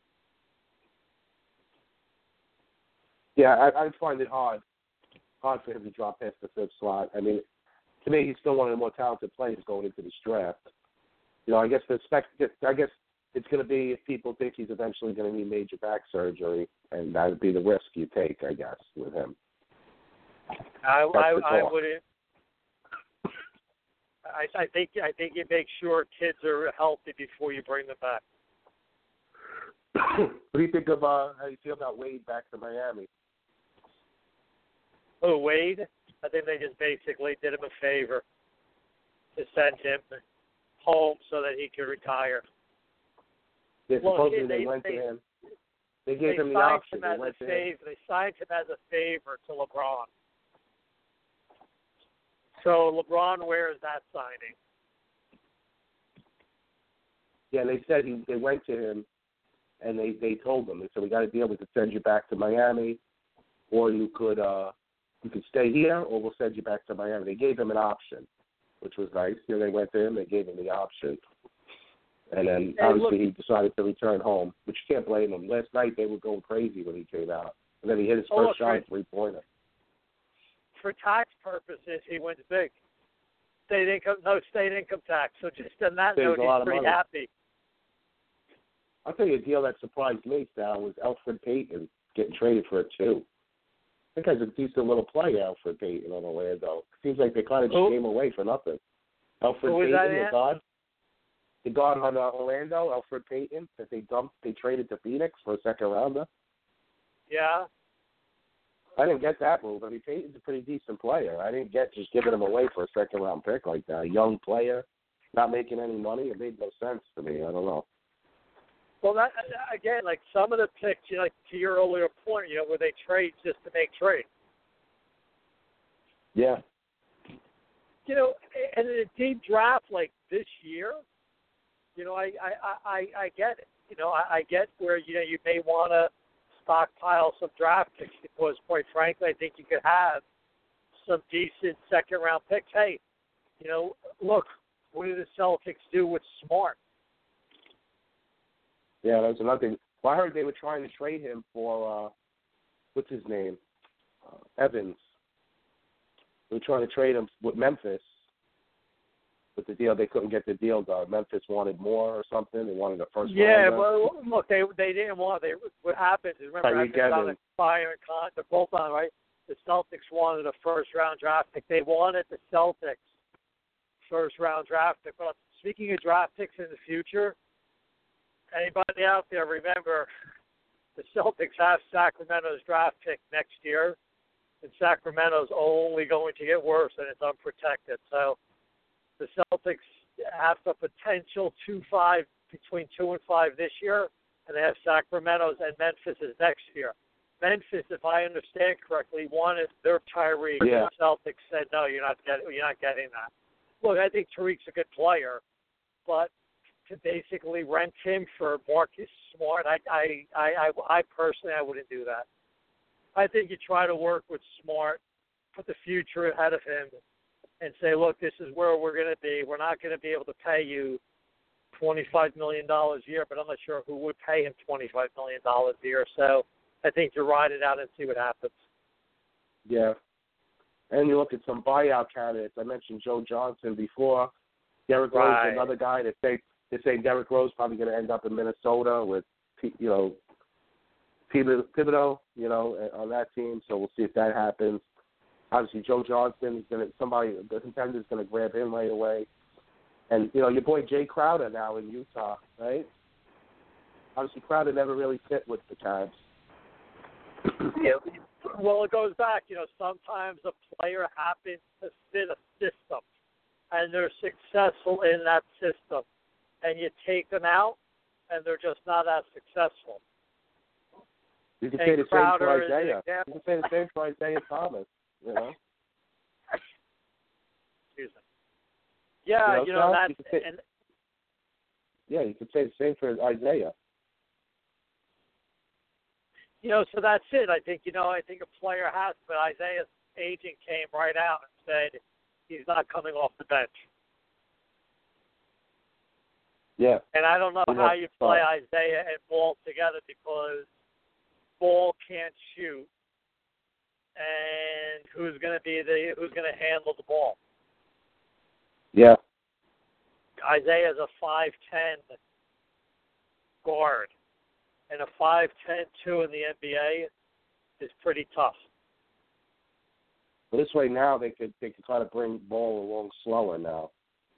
Yeah, I, I find it hard, hard for him to drop past the fifth slot. I mean, to me, he's still one of the more talented players going into this draft. You know, I guess the spec, I guess it's going to be if people think he's eventually going to need major back surgery, and that would be the risk you take, I guess, with him. I That's I, the I talk. wouldn't. I, I think I think you make sure kids are healthy before you bring them back. What do you think of uh, how do you feel about Wade back to Miami? Oh, Wade, I think they just basically did him a favor to send him home so that he could retire. Yeah, Look, supposedly they- they, went they- to him. They They gave him the signed option. him They as a went to him. favor. They signed him as a favor to LeBron. So LeBron wears that signing. Yeah, they said he, they went to him, and they, they told him. They said, we got a deal. We could send you back to Miami, or you could uh, you could stay here, or we'll send you back to Miami. They gave him an option, which was nice. You know, they went to him. They gave him the option. And then, Hey, obviously, look- he decided to return home, which you can't blame him. Last night, they were going crazy when he came out. And then he hit his Oh, first look, shot, right. three-pointer. For tax purposes, he wins big. State income, no state income tax. So just on that Saves note, a lot he's of pretty money. happy. I'll tell you a deal that surprised me, Sal, was Elfrid Payton getting traded for it, too. I think he's a decent little player, Elfrid Payton, on Orlando. Seems like they kind of just Who? gave him away for nothing. Elfrid Who was Payton, that the at? guard. The guard on uh, Orlando, Elfrid Payton, that they dumped, they traded to Phoenix for a second rounder. Yeah. I didn't get that move. I mean, Payton's a pretty decent player. I didn't get just giving him away for a second round pick like that. A young player, not making any money. It made no sense to me. I don't know. Well, that again, like some of the picks, you know, like to your earlier point, you know, where they trade just to make trades. Yeah. You know, and in a deep draft like this year, you know, I I, I, I get it. You know, I, I get where, you know, you may want to stockpile some draft picks because, quite frankly, I think you could have some decent second-round picks. Hey, you know, look, what do the Celtics do with Smart? Yeah, that's another thing. Well, I heard they were trying to trade him for, uh, what's his name? Uh, Evans. They were trying to trade him with Memphis. But the deal, they couldn't get the deal done. Memphis wanted more or something. They wanted a first Yeah, rounder. well, look, they they didn't want. They what happened is remember Tyreek after on the Evans. fire and con, the both on right. The Celtics wanted a first round draft pick. They wanted the Celtics first round draft pick, but speaking of draft picks in the future, anybody out there remember the Celtics have Sacramento's draft pick next year, and Sacramento's only going to get worse, and it's unprotected. So the Celtics have the potential two five between two and five this year, and they have Sacramento's and Memphis's next year. Memphis, if I understand correctly, wanted their Tyreek. Yeah. The Celtics said, no, you're not getting, you're not getting that. Look, I think Tariq's a good player, but to basically rent him for Marcus Smart, I, I, I, I, I personally, I wouldn't do that. I think you try to work with Smart, put the future ahead of him, and say, look, this is where we're going to be. We're not going to be able to pay you twenty-five million dollars a year, but I'm not sure who would pay him twenty-five million dollars a year. So I think you ride it out and see what happens. Yeah. And you look at some buyout candidates. I mentioned Joe Johnson before. Derrick Right. Rose, another guy that they they say Derrick Rose probably going to end up in Minnesota with, you know, Thibodeau, you know, on that team. So we'll see if that happens. Obviously, Joe Johnson is going to somebody the contender's going to grab him right away. And you know, your boy Jay Crowder now in Utah, right? Obviously, Crowder never really fit with the Cavs. Yeah. Well, it goes back. You know, sometimes a player happens to fit a system, and they're successful in that system, and you take them out, and they're just not as successful. You can And say the Crowder same for is an Isaiah. You example. can say the same for Isaiah Thomas. You know. Excuse me. Yeah, You know, you know, Sal, that's you could say- and Yeah, you could say the same for Isaiah. you know, so that's it. I think you know, I think a player has, but Isaiah's agent came right out and said he's not coming off the bench. Yeah. And I don't know You how know, you play uh, Isaiah and Ball together because Ball can't shoot, and who's going to be the who's going to handle the ball? Yeah. Isaiah's a five ten guard, and a five ten two in the N B A is pretty tough. But this way now they could they could kind of bring Ball along slower now.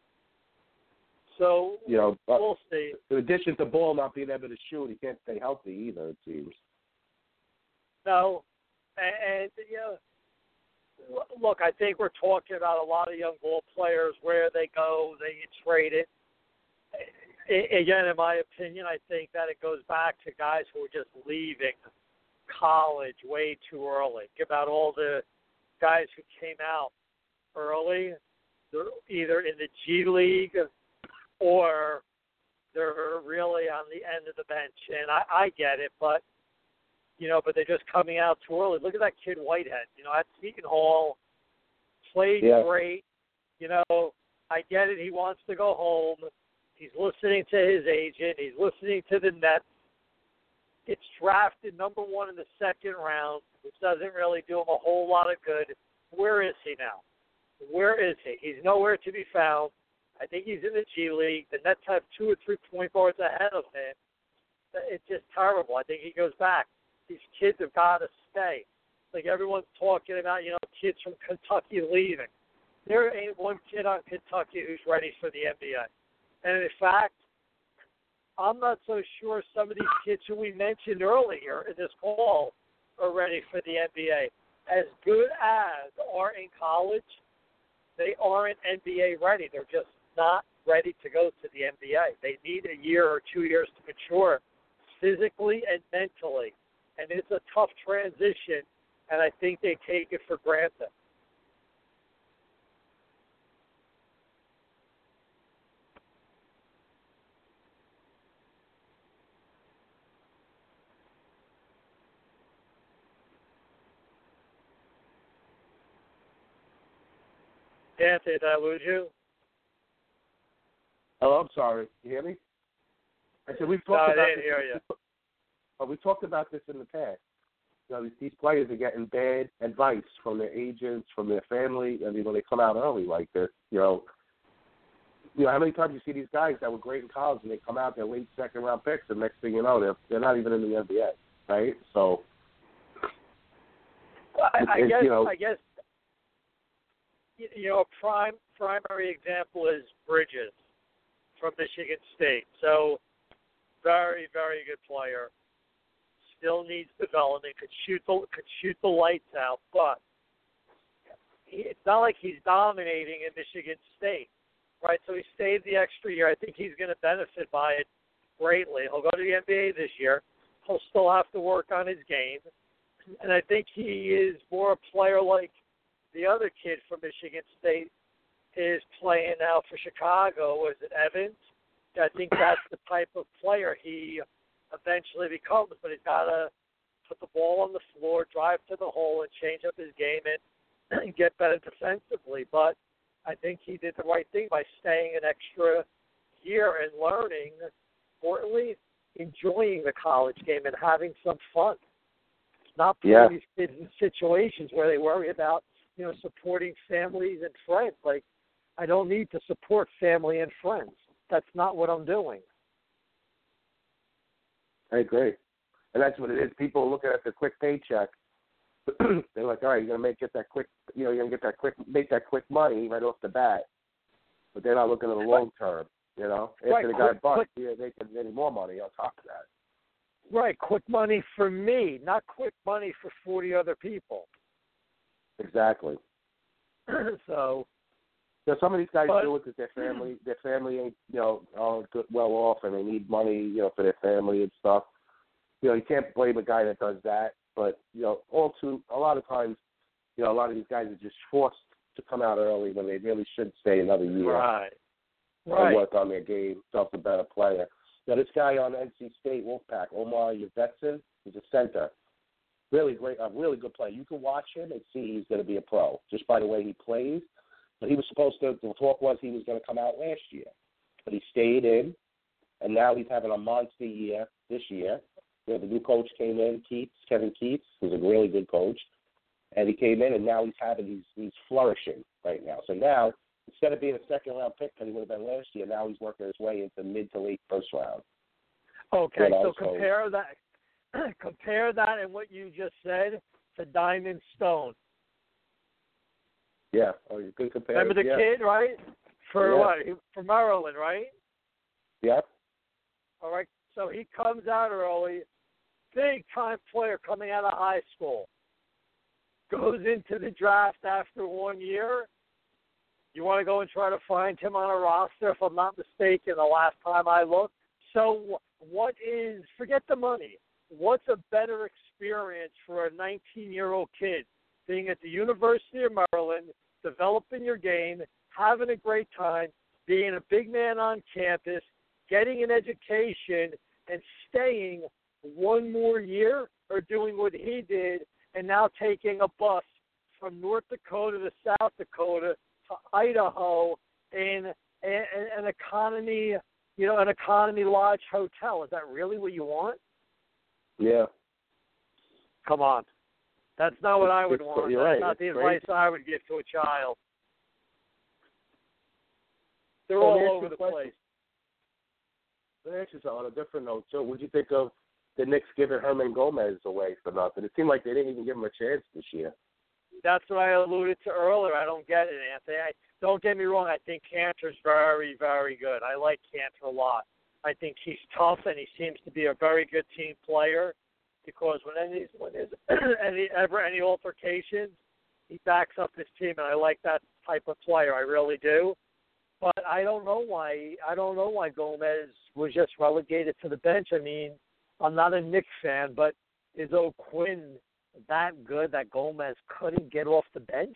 So You know, but we'll see. in addition to Ball not being able to shoot, he can't stay healthy either. It seems. No, and, and you know, look, I think we're talking about a lot of young ball players where they go, they get traded. I, again, in my opinion, I think that it goes back to guys who are just leaving college way too early. Think about all the guys who came out early. They're either in the G League or they're really on the end of the bench. And I, I get it, but you know, but they're just coming out too early. Look at that kid Whitehead. You know, at Seton Hall, played Yeah. great. You know, I get it. He wants to go home. He's listening to his agent. He's listening to the Nets. Gets drafted number one in the second round, which doesn't really do him a whole lot of good. Where is he now? Where is he? He's nowhere to be found. I think he's in the G League. The Nets have two or three point guards ahead of him. It's just terrible. I think he goes back. These kids have got to stay. Like everyone's talking about, you know, kids from Kentucky leaving. There ain't one kid on Kentucky who's ready for the N B A. And in fact, I'm not so sure some of these kids who we mentioned earlier in this call are ready for the N B A. As good as are in college, they aren't N B A ready. They're just not ready to go to the N B A. They need a year or two years to mature physically and mentally. And it's a tough transition, and I think they take it for granted. Anthony, did I lose you? Oh, I'm sorry. You hear me? I said we've No, talked I about didn't this. hear you. Oh, we talked about this in the past. You know, these, these players are getting bad advice from their agents, from their family. I mean, when they come out early like this, you know, you know, how many times you see these guys that were great in college and they come out, they're late second round picks, and next thing you know, they're they're not even in the N B A, right? So, I, I it's, guess. you know, I guess. You know, a prime primary example is Bridges. from Michigan State. So very, very good player. Still needs development. Could shoot the could shoot the lights out, but he, it's not like he's dominating in Michigan State, right? So he stayed the extra year. I think he's going to benefit by it greatly. He'll go to the N B A this year. He'll still have to work on his game, and I think he is more a player like the other kid from Michigan State is playing now for Chicago. Was it Evans? I think that's the type of player he eventually becomes, but he's got to put the ball on the floor, drive to the hole, and change up his game and, and get better defensively. But I think he did the right thing by staying an extra year and learning, importantly, enjoying the college game and having some fun. Not putting Yeah. these kids in situations where they worry about, you know, supporting families and friends. Like, I don't need to support family and friends. That's not what I'm doing. I agree. And that's what it is. People are looking at the quick paycheck. They're like, all right, you're gonna make get that quick, you know, you're gonna get that quick, make that quick money right off the bat. But they're not looking at the long term. You know, after Right, the guy quick- busts, quick- yeah, they can get any more money on top of that. Right, quick money for me, not quick money for forty other people. Exactly. So, So some of these guys But- do it because their family, their family ain't, you know, all good, well off, and they need money, you know, for their family and stuff. You know, you can't blame a guy that does that. But you know, all too a lot of times, you know, a lot of these guys are just forced to come out early when they really should stay another year right, and right. work on their game, self a better player. Now, this guy on N C State Wolfpack, Omar Yvetson, he's a center. Really great, a really good player. You can watch him and see he's going to be a pro just by the way he plays. But he was supposed to, the talk was he was going to come out last year. But he stayed in, and now he's having a monster year this year. You know, the new coach came in, Keats, Kevin Keats, who's a really good coach. And he came in, and now he's having, he's, he's flourishing right now. So now, instead of being a second-round pick that he would have been last year, now he's working his way into mid to late first round. Okay, You know, so so- compare that, compare that and what you just said to Diamond Stone. Yeah, oh, you could compare. Remember the yeah. kid, right? For Yeah. what? He- For Maryland, right? Yep. All right. So he comes out early, big time player coming out of high school. Goes into the draft after one year. You want to go and try to find him on a roster, if I'm not mistaken, the last time I looked. So what is, forget the money, what's a better experience for a nineteen-year-old kid being at the University of Maryland, developing your game, having a great time, being a big man on campus, getting an education, and staying one more year, or doing what he did and now taking a bus from North Dakota to South Dakota to Idaho in an, an economy, you know, an economy lodge hotel? Is that really what you want? Yeah. Come on. That's not what I would It's- want. you're That's right. not It's the crazy. advice I would give to a child. They're Well, let me all ask over you a the question. place. Let me ask you something on a different note. So, what do you think of the Knicks giving Herman Gomez away for nothing? It seemed like they didn't even give him a chance this year. That's what I alluded to earlier. I don't get it, Anthony. I, don't get me wrong. I think Cantor's very, very good. I like Cantor a lot. I think he's tough, and he seems to be a very good team player because when any when there's any ever any altercations, he backs up his team, and I like that type of player. I really do. But I don't know why. I don't know why Gomez was just relegated to the bench. I mean, I'm not a Knicks fan, but is O'Quinn that good that Gomez couldn't get off the bench?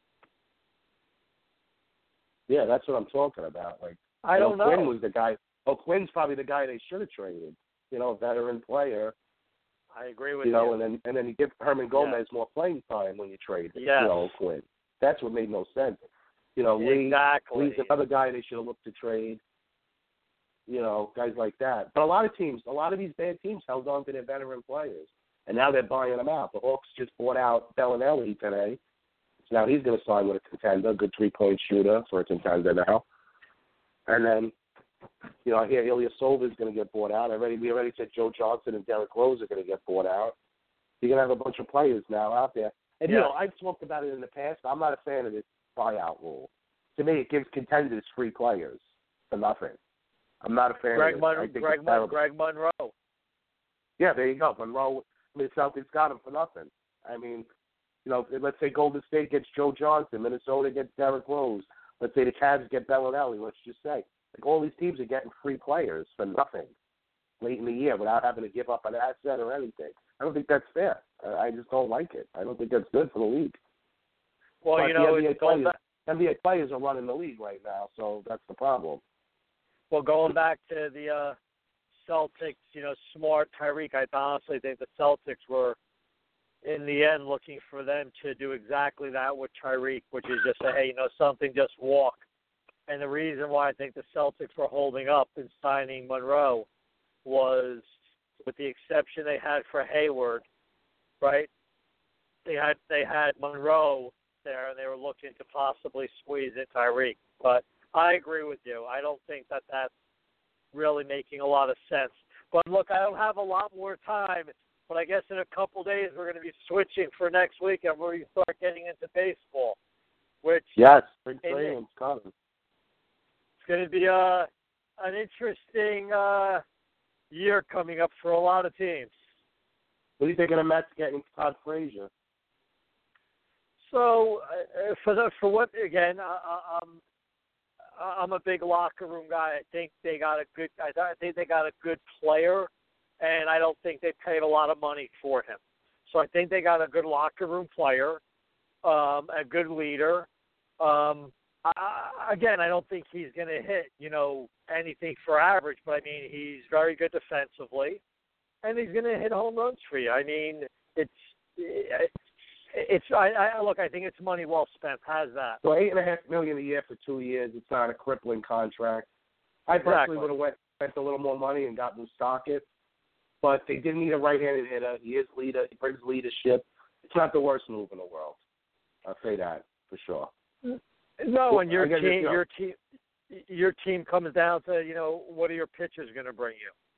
Yeah, that's what I'm talking about. Like, I don't O'Quinn know. was the guy. O'Quinn's probably the guy they should have traded. You know, a veteran player. I agree with You you. know, and then and then you give Herman Gomez more playing time when you trade. Yes. You know, O'Quinn. That's what made no sense. You know, Lee. Exactly. Lee's another guy they should have looked to trade. You know, guys like that. But a lot of teams, a lot of these bad teams held on to their veteran players, and now they're buying them out. The Hawks just bought out Bellinelli today. So now he's going to sign with a contender, good three-point shooter for a contender now. And then, you know, I hear Ilyasova is going to get bought out. Already, we already said Joe Johnson and Derrick Rose are going to get bought out. You're going to have a bunch of players now out there. And, you Yeah. know, I've talked about it in the past. I'm not a fan of this buyout rule. To me, it gives contenders free players for nothing. I'm not a fan Greg, of it. Mon- I think Greg, it's Mon- terrible. Greg Monroe. Yeah, there you go. Monroe, I mean, Celtics got him for nothing. I mean, you know, let's say Golden State gets Joe Johnson, Minnesota gets Derrick Rose. Let's say the Cavs get Bellinelli. Let's just say, like, all these teams are getting free players for nothing late in the year without having to give up an asset or anything. I don't think that's fair. I just don't like it. I don't think that's good for the league. Well, but you know, the N B A it's going players, back, N B A players are running the league right now, so that's the problem. well, going back to the uh, Celtics, you know, smart Tyreek, I honestly think the Celtics were, in the end, looking for them to do exactly that with Tyreek, which is just say, hey, you know, something, just walk. And the reason why I think the Celtics were holding up in signing Monroe was, with the exception they had for Hayward, right? They had they had Monroe there, and they were looking to possibly squeeze in Tyreek. But I agree with you. I don't think that that's really making a lot of sense. But look, I don't have a lot more time, but I guess in a couple days we're going to be switching for next week, and we're going to start getting into baseball, which Yes, spring it- training's coming. it's going to be a an interesting uh, year coming up for a lot of teams. What do you think of the Mets getting Todd Frazier? So uh, for the for what again? I, I, I'm I'm a big locker room guy. I think they got a good. I, I think they got a good player, and I don't think they paid a lot of money for him. So I think they got a good locker room player, um, a good leader. Um, I, I- again, I don't think he's going to hit you know anything for average, but I mean he's very good defensively, and he's going to hit home runs for you. I mean it's. It, It's I, I look. I think it's money well spent. How's that? So eight and a half million a year for two years. It's not a crippling contract. I personally Exactly. would have went spent a little more money and got Moustakas, but they did need a right-handed hitter. He is leader. He brings leadership. It's not the worst move in the world. I'll say that for sure. No, and your I guess team, it's, you know- your team, your team comes down to you know what are your pitchers going to bring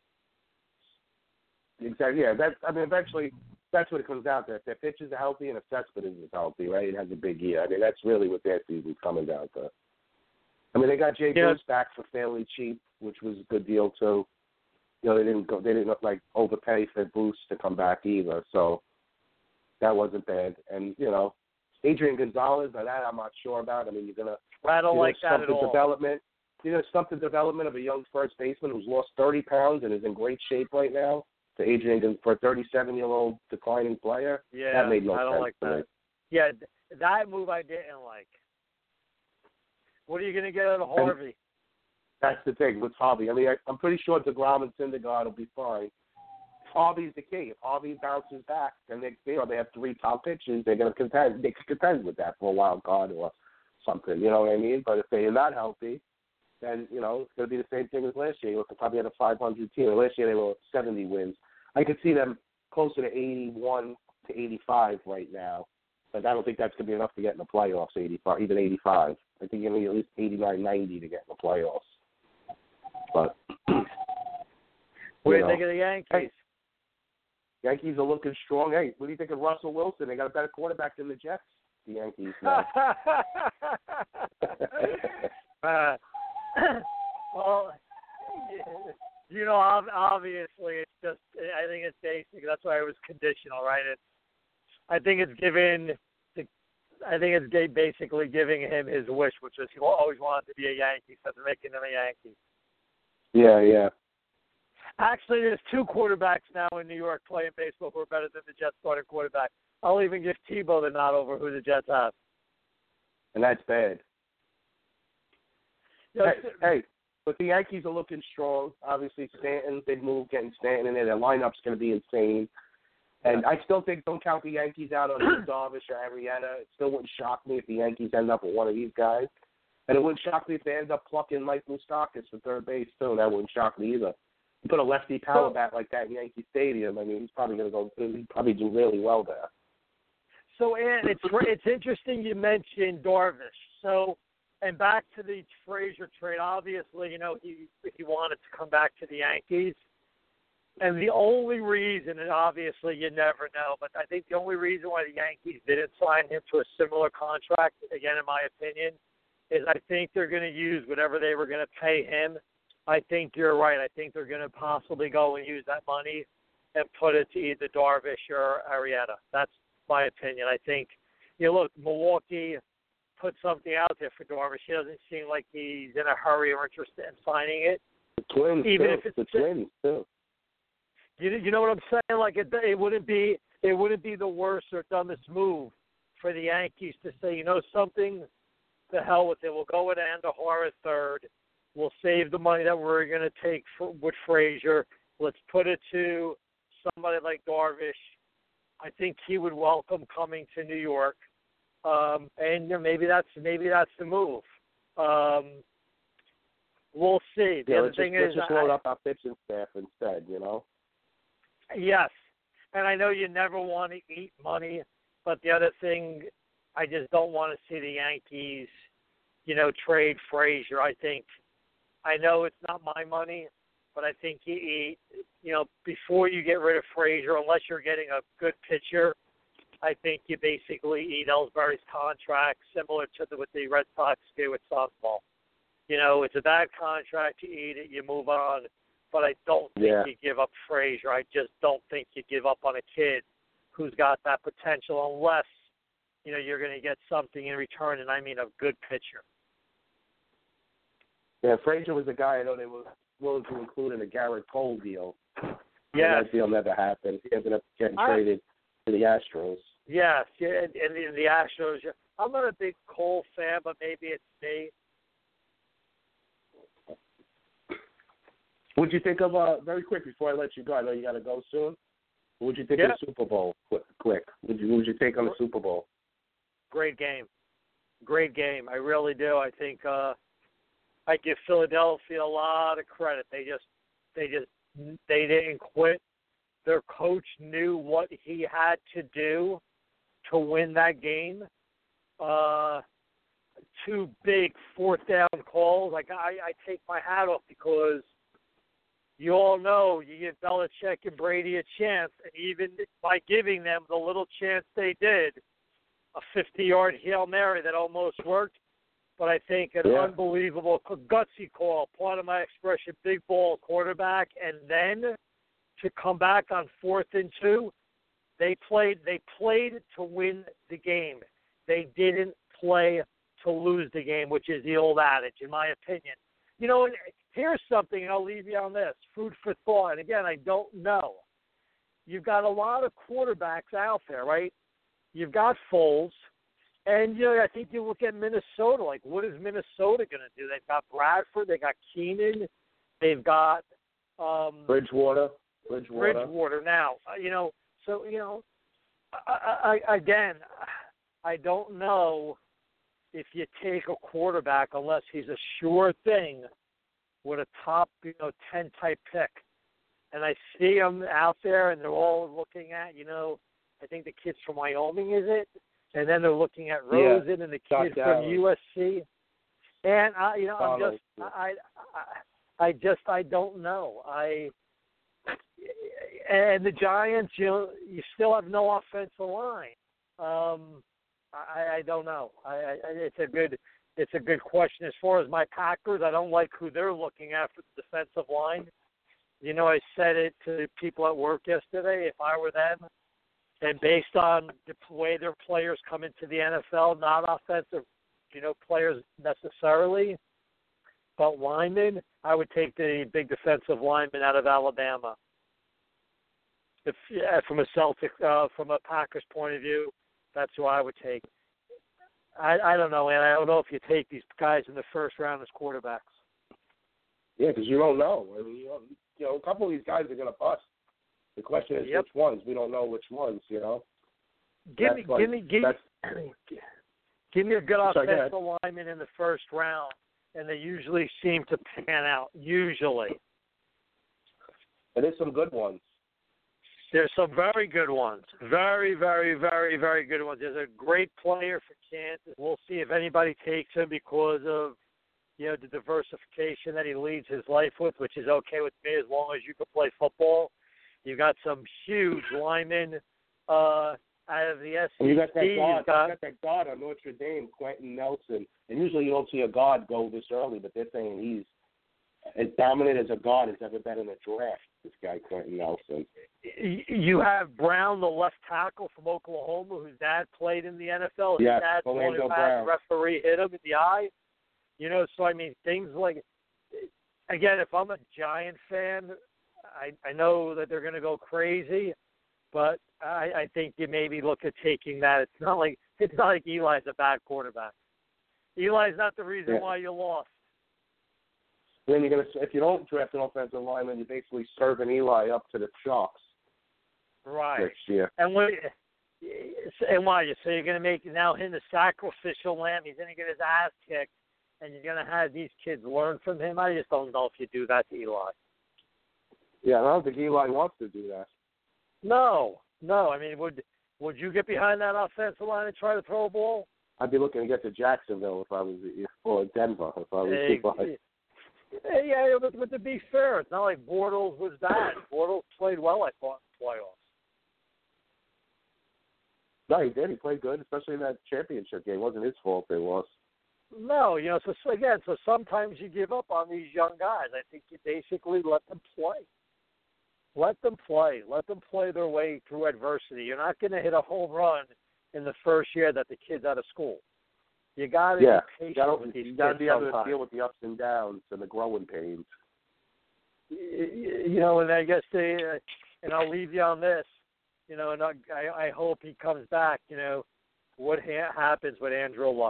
you? Exactly. Yeah. That's. I mean, eventually, that's what it comes down to. If their pitchers are healthy and if Cespedes is healthy, right, it has a big year. I mean, that's really what their season's coming down to. I mean, they got Jay Yeah. Bruce back for fairly cheap, which was a good deal too. You know, they didn't go. They didn't like overpay for Bruce to come back either, so that wasn't bad. And you know, Adrian Gonzalez, now that I'm not sure about. I mean, you're gonna. I don't you know, like that stump at the all. development. You know, stump the development of a young first baseman who's lost thirty pounds and is in great shape right now. To Adrian, for a thirty-seven-year-old declining player, Yeah, that made no I don't sense like to that. me. Yeah, th- that move I didn't like. What are you going to get out of Harvey? That's the thing with Harvey. I mean, I, I'm pretty sure DeGrom and Syndergaard will be fine. If Harvey's the key. If Harvey bounces back, then they, you know, they have three top pitchers. They're going to contend. They could contend with that for a wild card or something. You know what I mean? But if they're not healthy, then you know it's going to be the same thing as last year. You look, probably had a five hundred team. Last year they were seventy wins. I could see them closer to eighty-one to eighty-five right now, but I don't think that's going to be enough to get in the playoffs. eighty-five, even eighty-five. I think you're going to need at least eighty-nine, ninety to get in the playoffs. But What do you you know. think of the Yankees? Hey, Yankees are looking strong. Hey, what do you think of Russell Wilson? They got a better quarterback than the Jets. The Yankees now. uh, well, you know, ob- obviously, it's just, I think it's basic. That's why it was conditional, right? It's, I think it's given, the, I think it's ga- basically giving him his wish, which is he always wanted to be a Yankee, so they're making him a Yankee. Yeah, yeah. Actually, there's two quarterbacks now in New York playing baseball who are better than the Jets starting quarterback. I'll even give Tebow the nod over who the Jets have. And that's bad. You know, Hey, hey, but the Yankees are looking strong. Obviously, Stanton, big move getting Stanton in there. Their lineup's going to be insane. And I still think don't count the Yankees out on Darvish or Arrieta. It still wouldn't shock me if the Yankees end up with one of these guys. And it wouldn't shock me if they end up plucking Mike Moustakas for third base, too. That wouldn't shock me either. You put a lefty power bat like that in Yankee Stadium, I mean, he's probably going to go, he'd probably do really well there. So, and it's it's interesting you mentioned Darvish. So, and back to the Frazier trade. Obviously, you know he he wanted to come back to the Yankees, and the only reason, and obviously you never know, but I think the only reason why the Yankees didn't sign him to a similar contract, again in my opinion, is I think they're going to use whatever they were going to pay him I think you're right. I think they're going to possibly go and use that money and put it to either Darvish or Arrieta. That's my opinion. I think, you know, look, Milwaukee put something out there for Darvish. He doesn't seem like he's in a hurry or interested in signing it. The Twins, Even too. if it's the Twins, too. You, you know what I'm saying? Like it, it wouldn't be it wouldn't be the worst or dumbest move for the Yankees to say, you know something, the hell with it. We'll go with Andujar at third. We'll save the money that we're going to take for, with Frazier. Let's put it to somebody like Darvish. I think he would welcome coming to New York, um, and you know, maybe that's maybe that's the move. Um, we'll see. The Yeah, other let's thing just, let's is, just load I, up our pitching staff instead, you know? yes, and I know you never want to eat money, but the other thing, I just don't want to see the Yankees, you know, trade Frazier. I think, I know it's not my money, but I think you eat, you know, before you get rid of Frazier, unless you're getting a good pitcher, I think you basically eat Ellsbury's contract, similar to the, what the Red Sox do with softball. You know, it's a bad contract, you eat it, you move on. But I don't think Yeah. you give up Frazier. I just don't think you give up on a kid who's got that potential unless, you know, you're going to get something in return, and I mean a good pitcher. Yeah, Frazier was a guy I know they were willing to include in a Garrett Cole deal. Yes. And that deal never happened. He ended up getting I, traded to the Astros. Yes, yeah, and, and the, the Astros. I'm not a big Cole fan, but maybe it's me. What'd you think of, uh, very quick before I let you go, I know you got to go soon. What would you think Yeah. of the Super Bowl? Quick, quick. What would you take on the Super Bowl? Great game. Great game. I really do. I think uh, I give Philadelphia a lot of credit. They just, they just, they didn't quit. Their coach knew what he had to do to win that game. Uh, two big fourth down calls. Like I, I take my hat off because you all know you give Belichick and Brady a chance, and even by giving them the little chance they did, a fifty-yard Hail Mary that almost worked, but I think an Yeah. unbelievable gutsy call, part of my expression, big ball quarterback, and then to come back on fourth and two, they played they played to win the game. They didn't play to lose the game, which is the old adage, in my opinion. You know, and here's something, and I'll leave you on this, food for thought. And again, I don't know. You've got a lot of quarterbacks out there, right? You've got Foles, and you know, I think you look at Minnesota. Like, what is Minnesota going to do? They've got Bradford, they got Keenan, they've got um, Bridgewater. Bridgewater. Bridgewater. Now, uh, you know, so you know, I, I, again, I don't know if you take a quarterback unless he's a sure thing with a top, you know, ten type pick. And I see them out there, and they're all looking at, you know, I think the kid's from Wyoming, is it? And then they're looking at Rosen Yeah. and the Josh kid from Allen. U S C. And I, you know, I'm Follow. just, I, I, I just, I don't know. I, and the Giants, you know, you still have no offensive line. Um, I, I don't know. I, I, it's a good, it's a good question. As far as my Packers, I don't like who they're looking at for the defensive line. You know, I said it to people at work yesterday. If I were them, and based on the way their players come into the N F L, not offensive, you know, players necessarily, but linemen, I would take the big defensive lineman out of Alabama. If yeah, from a Celtic, uh, from a Packers point of view, that's who I would take. I, I don't know, and I don't know if you take these guys in the first round as quarterbacks. Yeah, because you don't know. I mean, you know, you know, a couple of these guys are going to bust. The question is Yep. which ones. We don't know which ones, you know. Give That's me, like- give me, give, that's- give me a good Sorry, go ahead. offensive lineman in the first round, and they usually seem to pan out. Usually, And there's some good ones. there's some very good ones, very, very, very, very good ones. There's a great player for Kansas. We'll see if anybody takes him because of, you know, the diversification that he leads his life with, which is okay with me as long as you can play football. You got some huge linemen uh, out of the S E C. And you got that guard, You've got- you got that guard on Notre Dame, Quentin Nelson. And usually you don't see a guard go this early, but they're saying he's as dominant as a guard as ever been in a draft. This guy Quentin Nelson. You have Brown, the left tackle from Oklahoma, whose dad played in the N F L. His Yeah, dad Orlando back, Brown. referee hit him in the eye. You know, so I mean, things like, again, if I'm a Giant fan, I, I know that they're going to go crazy, but I, I think you maybe look at taking that. It's not like it's not like Eli's a bad quarterback. Eli's not the reason Yeah. why you lost. Then you're gonna, if you don't draft an offensive lineman, you're basically serving Eli up to the Sharks Right. next year. And what? And why? You so you're going to make now him the sacrificial lamb? He's going to get his ass kicked, and you're going to have these kids learn from him. I just don't know if you do that to Eli. Yeah, I don't think Eli wants to do that. No, no. I mean, would would you get behind that offensive line and try to throw a ball? I'd be looking to get to Jacksonville if I was or Denver if I was Hey, Eli. yeah, but, but to be fair, it's not like Bortles was bad. Bortles played well, I thought, in the playoffs. No, he did. He played good, especially in that championship game. It wasn't his fault they lost. No, you know, so, so again, so sometimes you give up on these young guys. I think you basically let them play. Let them play. Let them play their way through adversity. You're not going to hit a home run in the first year that the kid's out of school. You got to Yeah, be you patient gotta, with these you got to kids be able sometimes. to deal with the ups and downs and the growing pains. You you know, and I guess they, uh, and I'll leave you on this. You know, and I, I hope he comes back. You know, what ha- happens with Andrew Luck?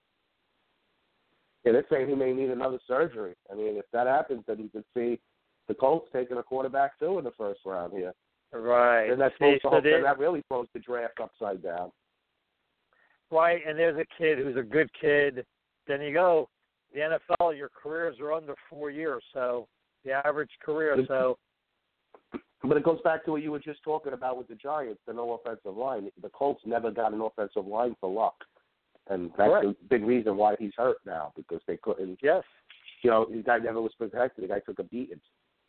Yeah, they're saying he may need another surgery. I mean, if that happens, then you could see the Colts taking a quarterback too in the first round here. Right. And that's See, supposed to so hope, there- and that really throws the draft upside down. Right, and there's a kid who's a good kid. Then you go, the N F L, your careers are under four years, so the average career. So, But it goes back to what you were just talking about with the Giants, the no offensive line. The Colts never got an offensive line for Luck. And that's Right. a big reason why he's hurt now, because they couldn't, yes, you know, the guy never was protected. The guy took a beating.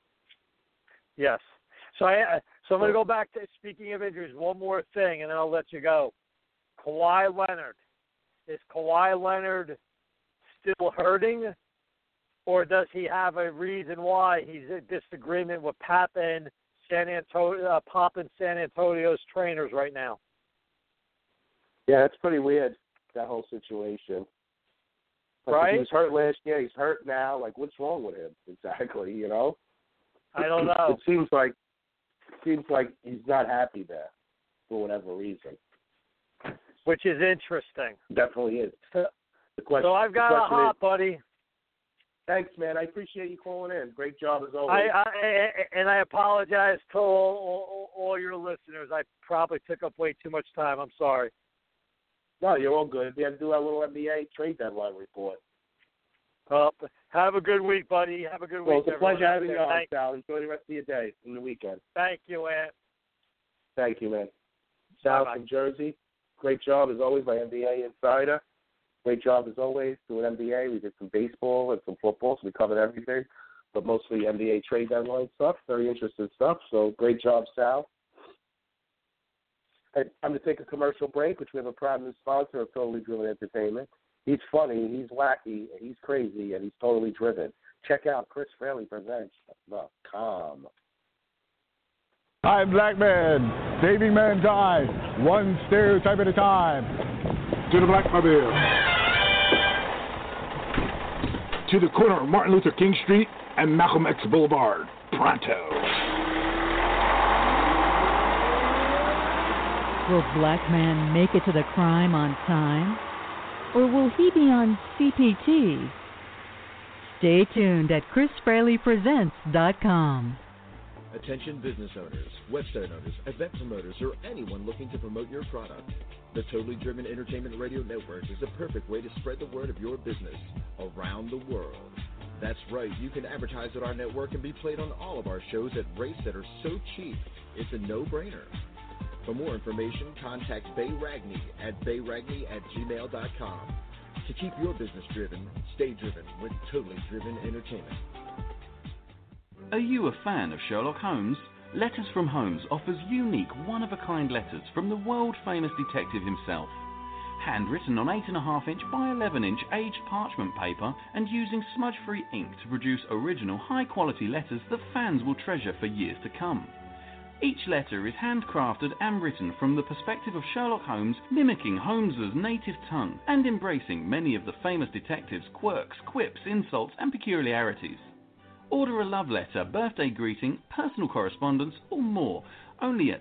yes. So I, so I'm going to go back to, speaking of injuries, one more thing, and then I'll let you go. Kawhi Leonard. Is Kawhi Leonard still hurting, or does he have a reason why he's in disagreement with Pap and San Antonio, uh, Pop and San Antonio's trainers right now? Yeah, that's pretty weird, that whole situation. Like, Right? He was hurt last year. He's hurt now. Like, what's wrong with him exactly, you know? I don't know. It seems like it seems like he's not happy there for whatever reason. Which is interesting. Definitely is. So, The question, so I've got the a question hot is, buddy. thanks, man. I appreciate you calling in. Great job as I, always. I and I apologize to all, all, all your listeners. I probably took up way too much time. I'm sorry. No, you're all good. We had to do our little N B A trade deadline report. Uh, have a good week, buddy. Have a good Well, week. it's a pleasure everyone. having you on, Thank, Sal. Enjoy the rest of your day and the weekend. thank you, Ant. Thank you, man. Sal Bye-bye. from Jersey. Great job as always, my N B A insider. Great job as always doing N B A. We did some baseball and some football, so we covered everything, but mostly N B A trade deadline stuff. Very interesting stuff. So great job, Sal. Hey, time to take a commercial break, which we have a proud new sponsor of Totally Driven Entertainment. He's funny, he's wacky, he's crazy, and he's totally driven. Check out Chris Fraley Presents dot com. I'm Black Man, saving mankind, one stereotype at a time. To the Blackmobile. To the corner of Martin Luther King Street and Malcolm X Boulevard. Pronto. Will Black Man make it to the crime on time? Or will he be on C P T? Stay tuned at Chris Fraley Presents dot com. Attention business owners, website owners, event promoters, or anyone looking to promote your product. The Totally Driven Entertainment Radio Network is the perfect way to spread the word of your business around the world. That's right, you can advertise at our network and be played on all of our shows at rates that are so cheap, it's a no-brainer. For more information, contact Bay Ragney at bay ragney at gmail dot com. To keep your business driven, stay driven with Totally Driven Entertainment. Are you a fan of Sherlock Holmes? Letters from Holmes offers unique, one-of-a-kind letters from the world-famous detective himself. handwritten on eight point five inch by eleven inch aged parchment paper and using smudge-free ink to produce original high-quality letters that fans will treasure for years to come. Each letter is handcrafted and written from the perspective of Sherlock Holmes, mimicking Holmes's native tongue and embracing many of the famous detective's quirks, quips, insults and peculiarities. Order a love letter, birthday greeting, personal correspondence or more only at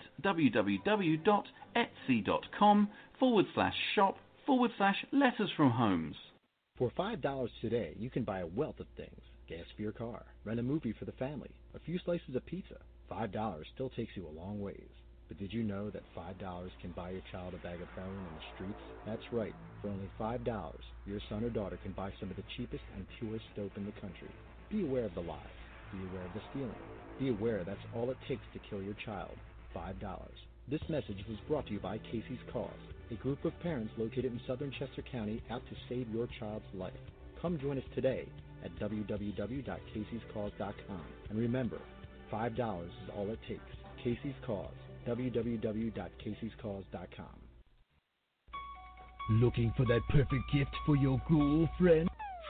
www.etsy.com forward slash shop forward slash letters from Holmes. For five dollars today, you can buy a wealth of things. Gas for your car, rent a movie for the family, a few slices of pizza. five dollars still takes you a long ways. But did you know that five dollars can buy your child a bag of heroin in the streets? That's right. For only five dollars, your son or daughter can buy some of the cheapest and purest dope in the country. Be aware of the lies. Be aware of the stealing. Be aware that's all it takes to kill your child. five dollars. This message was brought to you by Casey's Cause, a group of parents located in southern Chester County out to save your child's life. Come join us today at w w w dot caseys cause dot com. And remember, five dollars is all it takes. Casey's Cause, w w w dot caseys cause dot com. Looking for that perfect gift for your girlfriend?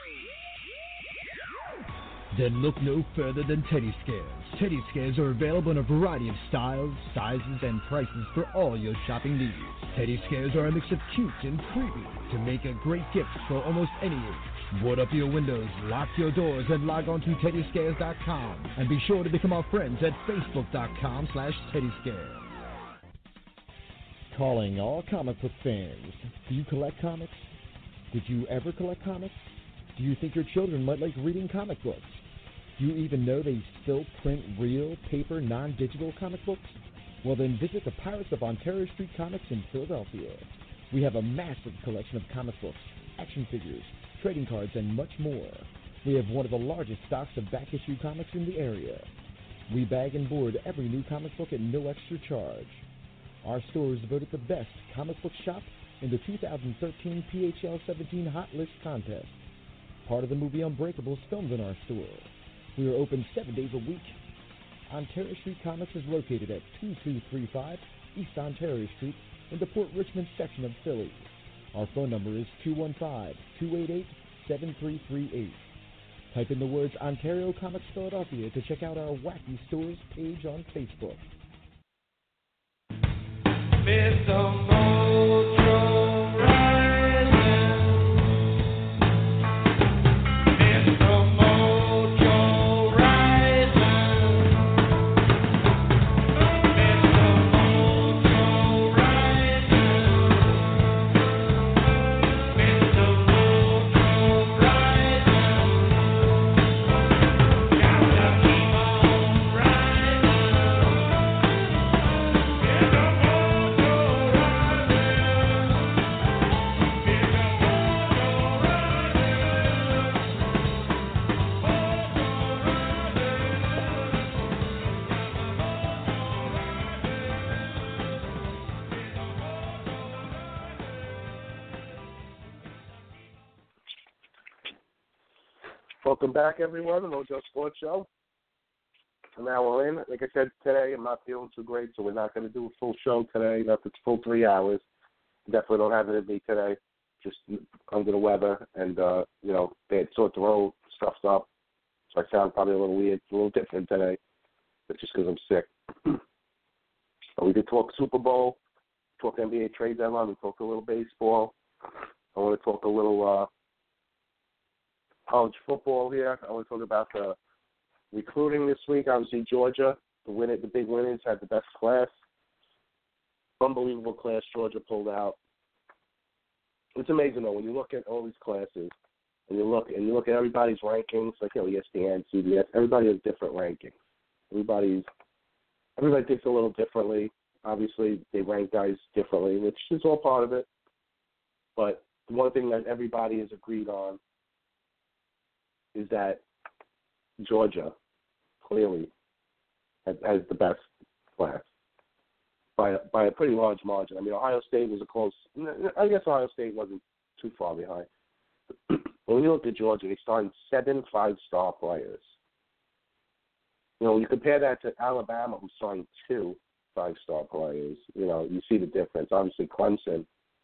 Then look no further than Teddy Scares. Teddy Scares are available in a variety of styles, sizes, and prices for all your shopping needs. Teddy Scares are a mix of cute and creepy to make a great gift for almost any age. Board up your windows, lock your doors, and log on to teddy scares dot com. And be sure to become our friends at facebook dot com slash teddy scares. Calling all comic book fans. Do you collect comics? Did you ever collect comics? Do you think your children might like reading comic books? Do you even know they still print real, paper, non-digital comic books? Well, then visit the Pirates of Ontario Street Comics in Philadelphia. We have a massive collection of comic books, action figures, trading cards, and much more. We have one of the largest stocks of back-issue comics in the area. We bag and board every new comic book at no extra charge. Our store is voted the best comic book shop in the two thousand thirteen P H L seventeen Hot List Contest. Part of the movie Unbreakable is filmed in our store. We are open seven days a week. Ontario Street Comics is located at two two three five East Ontario Street in the Port Richmond section of Philly. Our phone number is two one five, two eight eight, seven three three eight. Type in the words Ontario Comics Philadelphia to check out our Wacky Stores page on Facebook. Mister Mojo Rising. Mister Mojo Rising. Mister Mojo Rising. Mister Mojo Rising. Gotta keep on rising. Welcome back, everyone, to the Mojo Sports Show. An hour in. Like I said today, I'm not feeling too great, so we're not going to do a full show today. Not the full three hours. Definitely don't have it in me today. Just under the weather, and uh, you know, bad sore throat, stuff's up, so I sound probably a little weird, a little different today. But just because I'm sick. But we did talk Super Bowl, talk N B A trade deadline, we talked a little baseball. I want to talk a little uh, college football here. I want to talk about the recruiting this week. Obviously, Georgia, the win, the big winners, had the best class. Unbelievable class Georgia pulled out. It's amazing though when you look at all these classes and you look and you look at everybody's rankings, like you know, E S P N, C B S. Everybody has different rankings. Everybody's everybody thinks a little differently. Obviously, they rank guys differently, which is all part of it. But the one thing that everybody has agreed on is that Georgia clearly has, has the best class by a, by a pretty large margin. I mean, Ohio State was a close. I guess Ohio State wasn't too far behind. When you look at Georgia, they started seven five-star players. You know, when you compare that to Alabama, who signed two five-star players, you know, you see the difference. Obviously, Clemson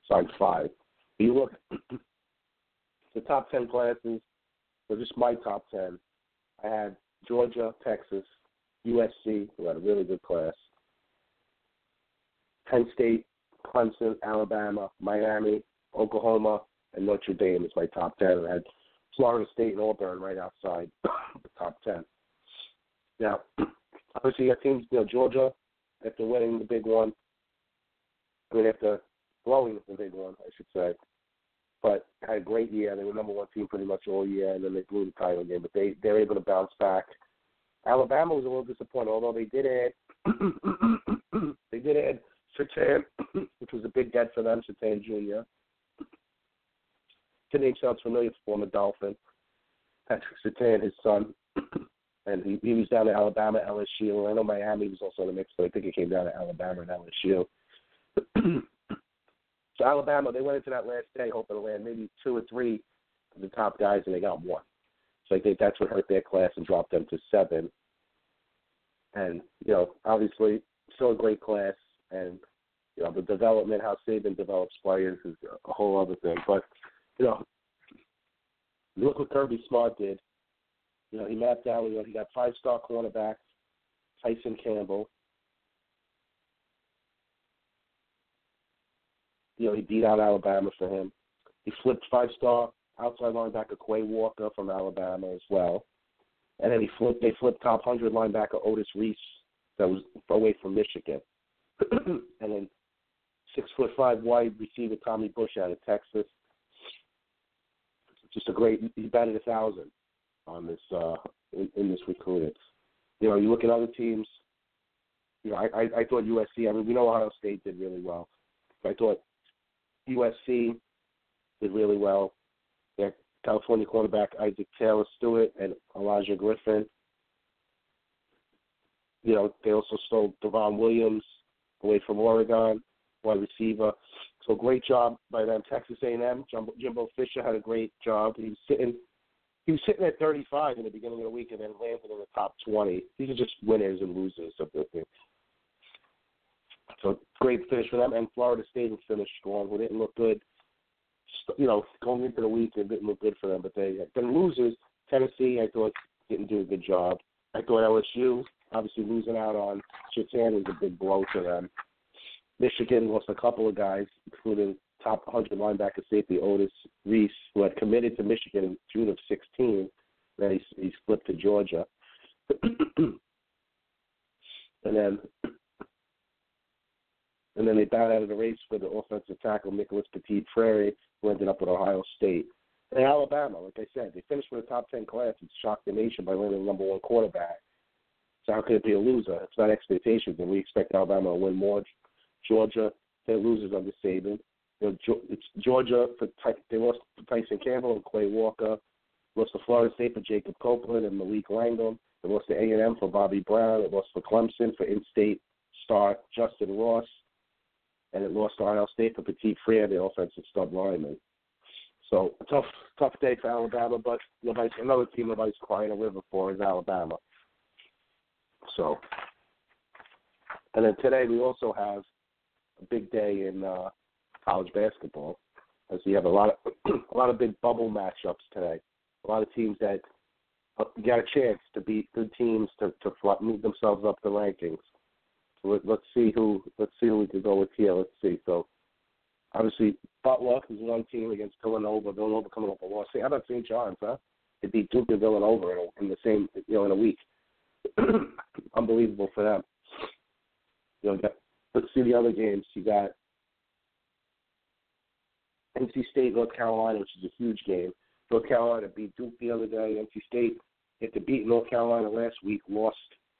signed five. You look, the top ten classes, or just my top ten, I had Georgia, Texas, U S C, who had a really good class, Penn State, Clemson, Alabama, Miami, Oklahoma, and Notre Dame is my top ten. And I had Florida State and Auburn right outside the top ten. Now, obviously, you got teams, you know, Georgia, after winning the big one, I mean, after blowing the big one, I should say, but had a great year. They were number one team pretty much all year, and then they blew the title game, but they, they were able to bounce back. Alabama was a little disappointed, although they did add, they did add Surtain, which was a big get for them, Surtain Junior The name sounds familiar, former Dolphin. Patrick Surtain, his son, and he, he was down at Alabama, L S U. I know Miami was also in the mix, but I think it came down to Alabama and L S U. So Alabama, they went into that last day hoping to land maybe two or three of the top guys, and they got one. So I think that's what hurt their class and dropped them to seven. And, you know, obviously, still a great class. And, you know, the development, how Saban develops players is a whole other thing. But, you know, look what Kirby Smart did. You know, he mapped out, you know, he got five-star cornerback, Tyson Campbell. You know, he beat out Alabama for him. He flipped five-star outside linebacker Quay Walker from Alabama as well. And then he flipped, they flipped top one hundred linebacker Otis Reese that was away from Michigan. And then six foot five wide receiver Tommy Bush out of Texas. Just a great, he batted a thousand on this, uh, in, in this recruiting. You know, you look at other teams, you know, I, I, I thought U S C, I mean, we know Ohio State did really well. I thought U S C did really well. Their California quarterback Isaac Taylor Stewart and Elijah Griffin. You know, they also stole Devon Williams away from Oregon, wide receiver. So great job by them. Texas A and M, Jimbo, Jimbo Fisher had a great job. He was sitting, he was sitting at thirty-five in the beginning of the week and then landed in the top twenty. These are just winners and losers of the thing. So great finish for them. And Florida State was finished strong, who didn't look good. You know, going into the week, it didn't look good for them. But they have been losers. Tennessee, I thought, didn't do a good job. I thought L S U, obviously losing out on Surtain was a big blow to them. Michigan lost a couple of guys, including top one hundred linebacker safety Otis Reese, who had committed to Michigan in June of sixteen. Then he, he flipped to Georgia. and then and then they bowed out of the race for the offensive tackle, Nicholas Petit-Frere, who ended up with Ohio State. And Alabama, like I said, they finished with a top ten class and shocked the nation by landing the number one quarterback. So how could it be a loser? It's not expectations, and we expect Alabama to win more. Georgia, they're losers under Saban. You know, it's Georgia, for they lost to Tyson Campbell and Quay Walker. Lost to Florida State for Jacob Copeland and Malik Langham. They lost to A and M for Bobby Brown. It lost for Clemson for in-state star Justin Ross. And it lost to Ohio State for Petit-Frere, the offensive stud lineman. So a tough, tough day for Alabama, but nobody's, another team nobody's crying a river for is Alabama. So, and then today we also have a big day in uh, college basketball, as we have a lot of a lot of big bubble matchups today. A lot of teams that uh, got a chance to beat good teams to to move themselves up the rankings. So let, let's see who let's see who we can go with here. Let's see. So obviously Butler is one team against Villanova. Villanova coming off a loss. How about Saint John's? Huh? They beat Duke and Villanova in, a, in the same you know in a week. Unbelievable for them. You know, got, let's see the other games. You got N C State, North Carolina, which is a huge game. North Carolina beat Duke the other day. N C State, after beating North Carolina last week, lost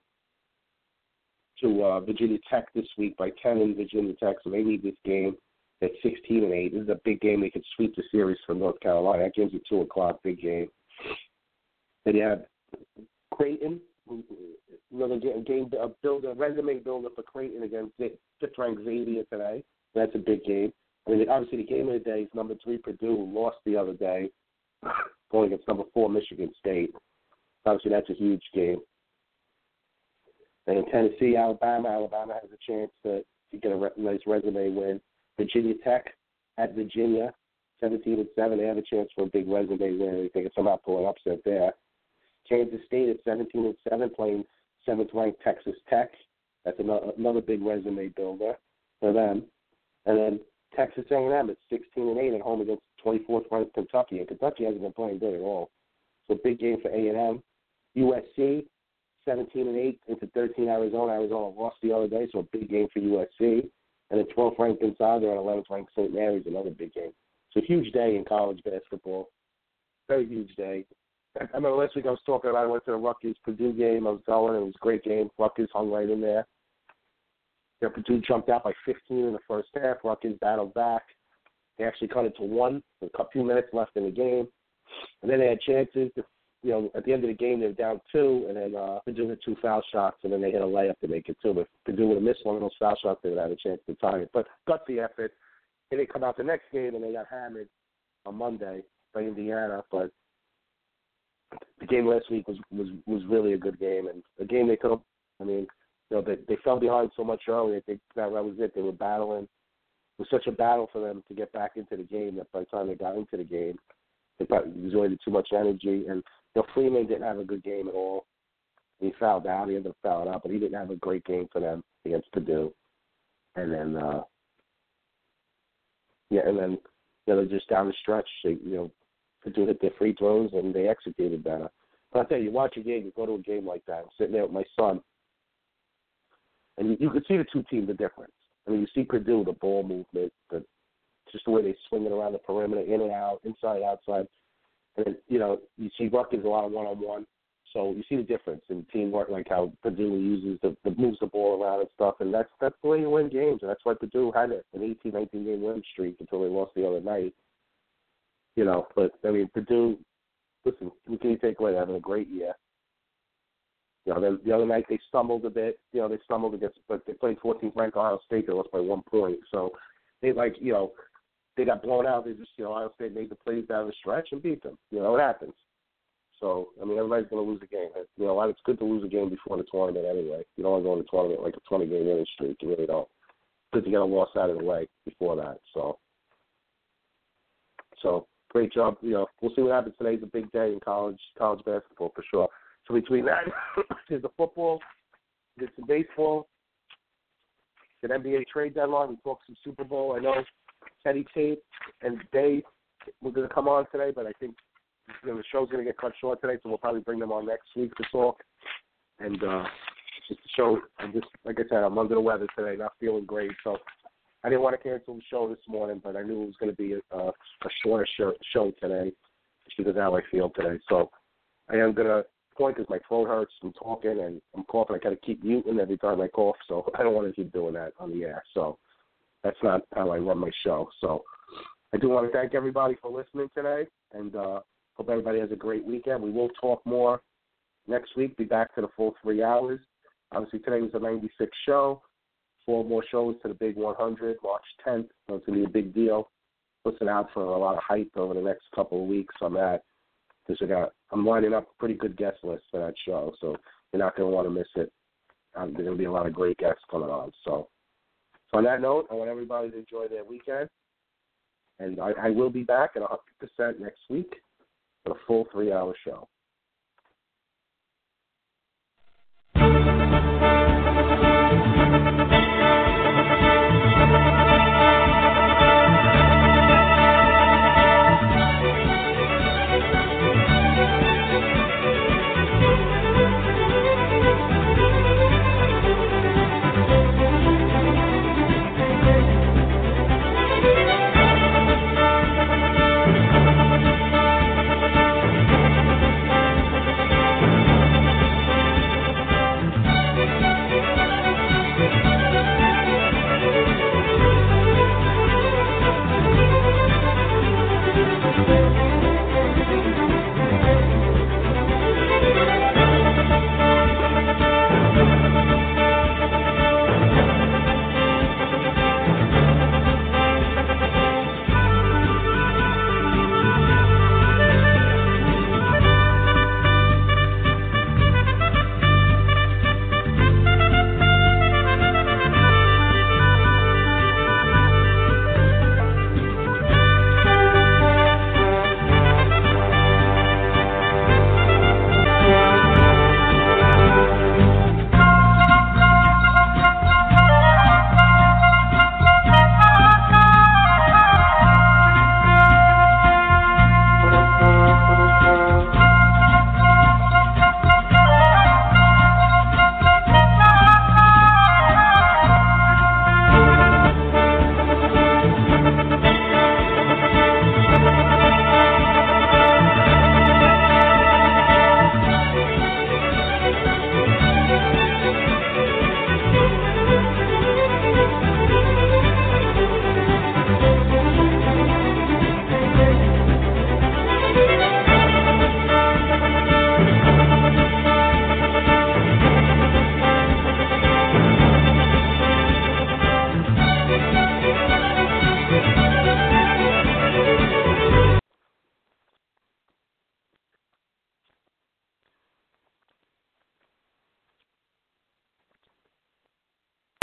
to uh, Virginia Tech this week by ten in Virginia Tech, so they need this game at sixteen and eight. This is a big game. They could sweep the series from North Carolina. That game's at two o'clock, big game. Then you have Creighton, another game, game a builder, resume builder for Creighton against fifth-ranked Xavier today. That's a big game. I mean, obviously the game of the day is number three Purdue, who lost the other day, going against number four Michigan State. Obviously that's a huge game. And in Tennessee, Alabama, Alabama has a chance to, to get a re- nice resume win. Virginia Tech, at Virginia, seventeen and seven. They have a chance for a big resume there. They think it's somehow pulling upset there. Kansas State at seventeen and seven, playing seventh ranked Texas Tech. That's another, another big resume builder for them. And then Texas A and M at sixteen and eight at home against twenty-fourth ranked Kentucky. And Kentucky hasn't been playing good at all. So big game for A and M. U S C seventeen and eight into thirteen Arizona. Arizona lost the other day, so a big game for U S C. And then twelfth ranked Gonzaga and eleventh ranked Saint Mary's, another big game. So a huge day in college basketball. Very huge day. I remember last week I was talking about I went to the Rutgers-Purdue game. I was going, and it was a great game. Rutgers hung right in there. You know, Purdue jumped out by fifteen in the first half. Rutgers battled back. They actually cut it to one with a few minutes left in the game. And then they had chances. To, you know, at the end of the game, they were down two, and then uh, Purdue hit two foul shots, and then they hit a layup to make it two. But if Purdue would have missed one of those foul shots, they would have had a chance to tie it. But gutsy effort. And they come out the next game, and they got hammered on Monday by Indiana. But the game last week was, was, was really a good game, and a game they could have, I mean, you know, they, they fell behind so much early. I think that was it. They were battling. It was such a battle for them to get back into the game that by the time they got into the game, they probably exerted too much energy. And, you know, Freeman didn't have a good game at all. He fouled out. He ended up fouling out, but he didn't have a great game for them against Purdue. And then, uh, yeah, and then, you know, just down the stretch, they, you know, Purdue hit their free throws, and they executed better. But I tell you, you watch a game, you go to a game like that, I'm sitting there with my son, and you, you can see the two teams, the difference. I mean, you see Purdue, the ball movement, the just the way they swing it around the perimeter, in and out, inside, outside. And then, you know, you see Rutgers a lot of one-on-one. So you see the difference in teamwork, like how Purdue uses the, the moves the ball around and stuff, and that's that's the way you win games. And that's why Purdue had an eighteen, nineteen game win streak until they lost the other night. You know, but I mean, Purdue. Listen, what can you take away? They're having a great year. You know, then the other night they stumbled a bit. You know, they stumbled against, but they played fourteenth ranked Ohio State. They lost by one point. So they like, you know, they got blown out. They just, you know, Ohio State made the plays down the stretch and beat them. You know, it happens. So, I mean, everybody's going to lose a game. You know, it's good to lose a game before the tournament anyway. You don't want to go in the tournament like a twenty-game winning streak. You really don't. It's good to get a loss out of the way before that. So, so great job. You know, we'll see what happens today. It's a big day in college college basketball for sure. So between that, there's the football, there's some baseball, there's an N B A trade deadline. We talked some Super Bowl. I know Teddy Tate and Dave were going to come on today, but I think, you know, the show's going to get cut short today, so we'll probably bring them on next week to talk. And uh, just to show, I'm just, like I said, I'm under the weather today, not feeling great. So I didn't want to cancel the show this morning, but I knew it was going to be a, a shorter show, show today, just because of how I feel today. So I am going to point because my throat hurts from talking and I'm coughing. I got to keep muting every time I cough, so I don't want to keep doing that on the air. So that's not how I run my show. So I do want to thank everybody for listening today, and uh, hope everybody has a great weekend. We will talk more next week, be back to the full three hours. Obviously, today was a ninety-six show. Four more shows to the big one hundred, March tenth. So it's going to be a big deal. Listen out for a lot of hype over the next couple of weeks on that. Because got, I'm lining up a pretty good guest list for that show, so you're not going to want to miss it. Um, there's going to be a lot of great guests coming on. So, so on that note, I want everybody to enjoy their weekend. And I, I will be back at one hundred percent next week for a full three-hour show.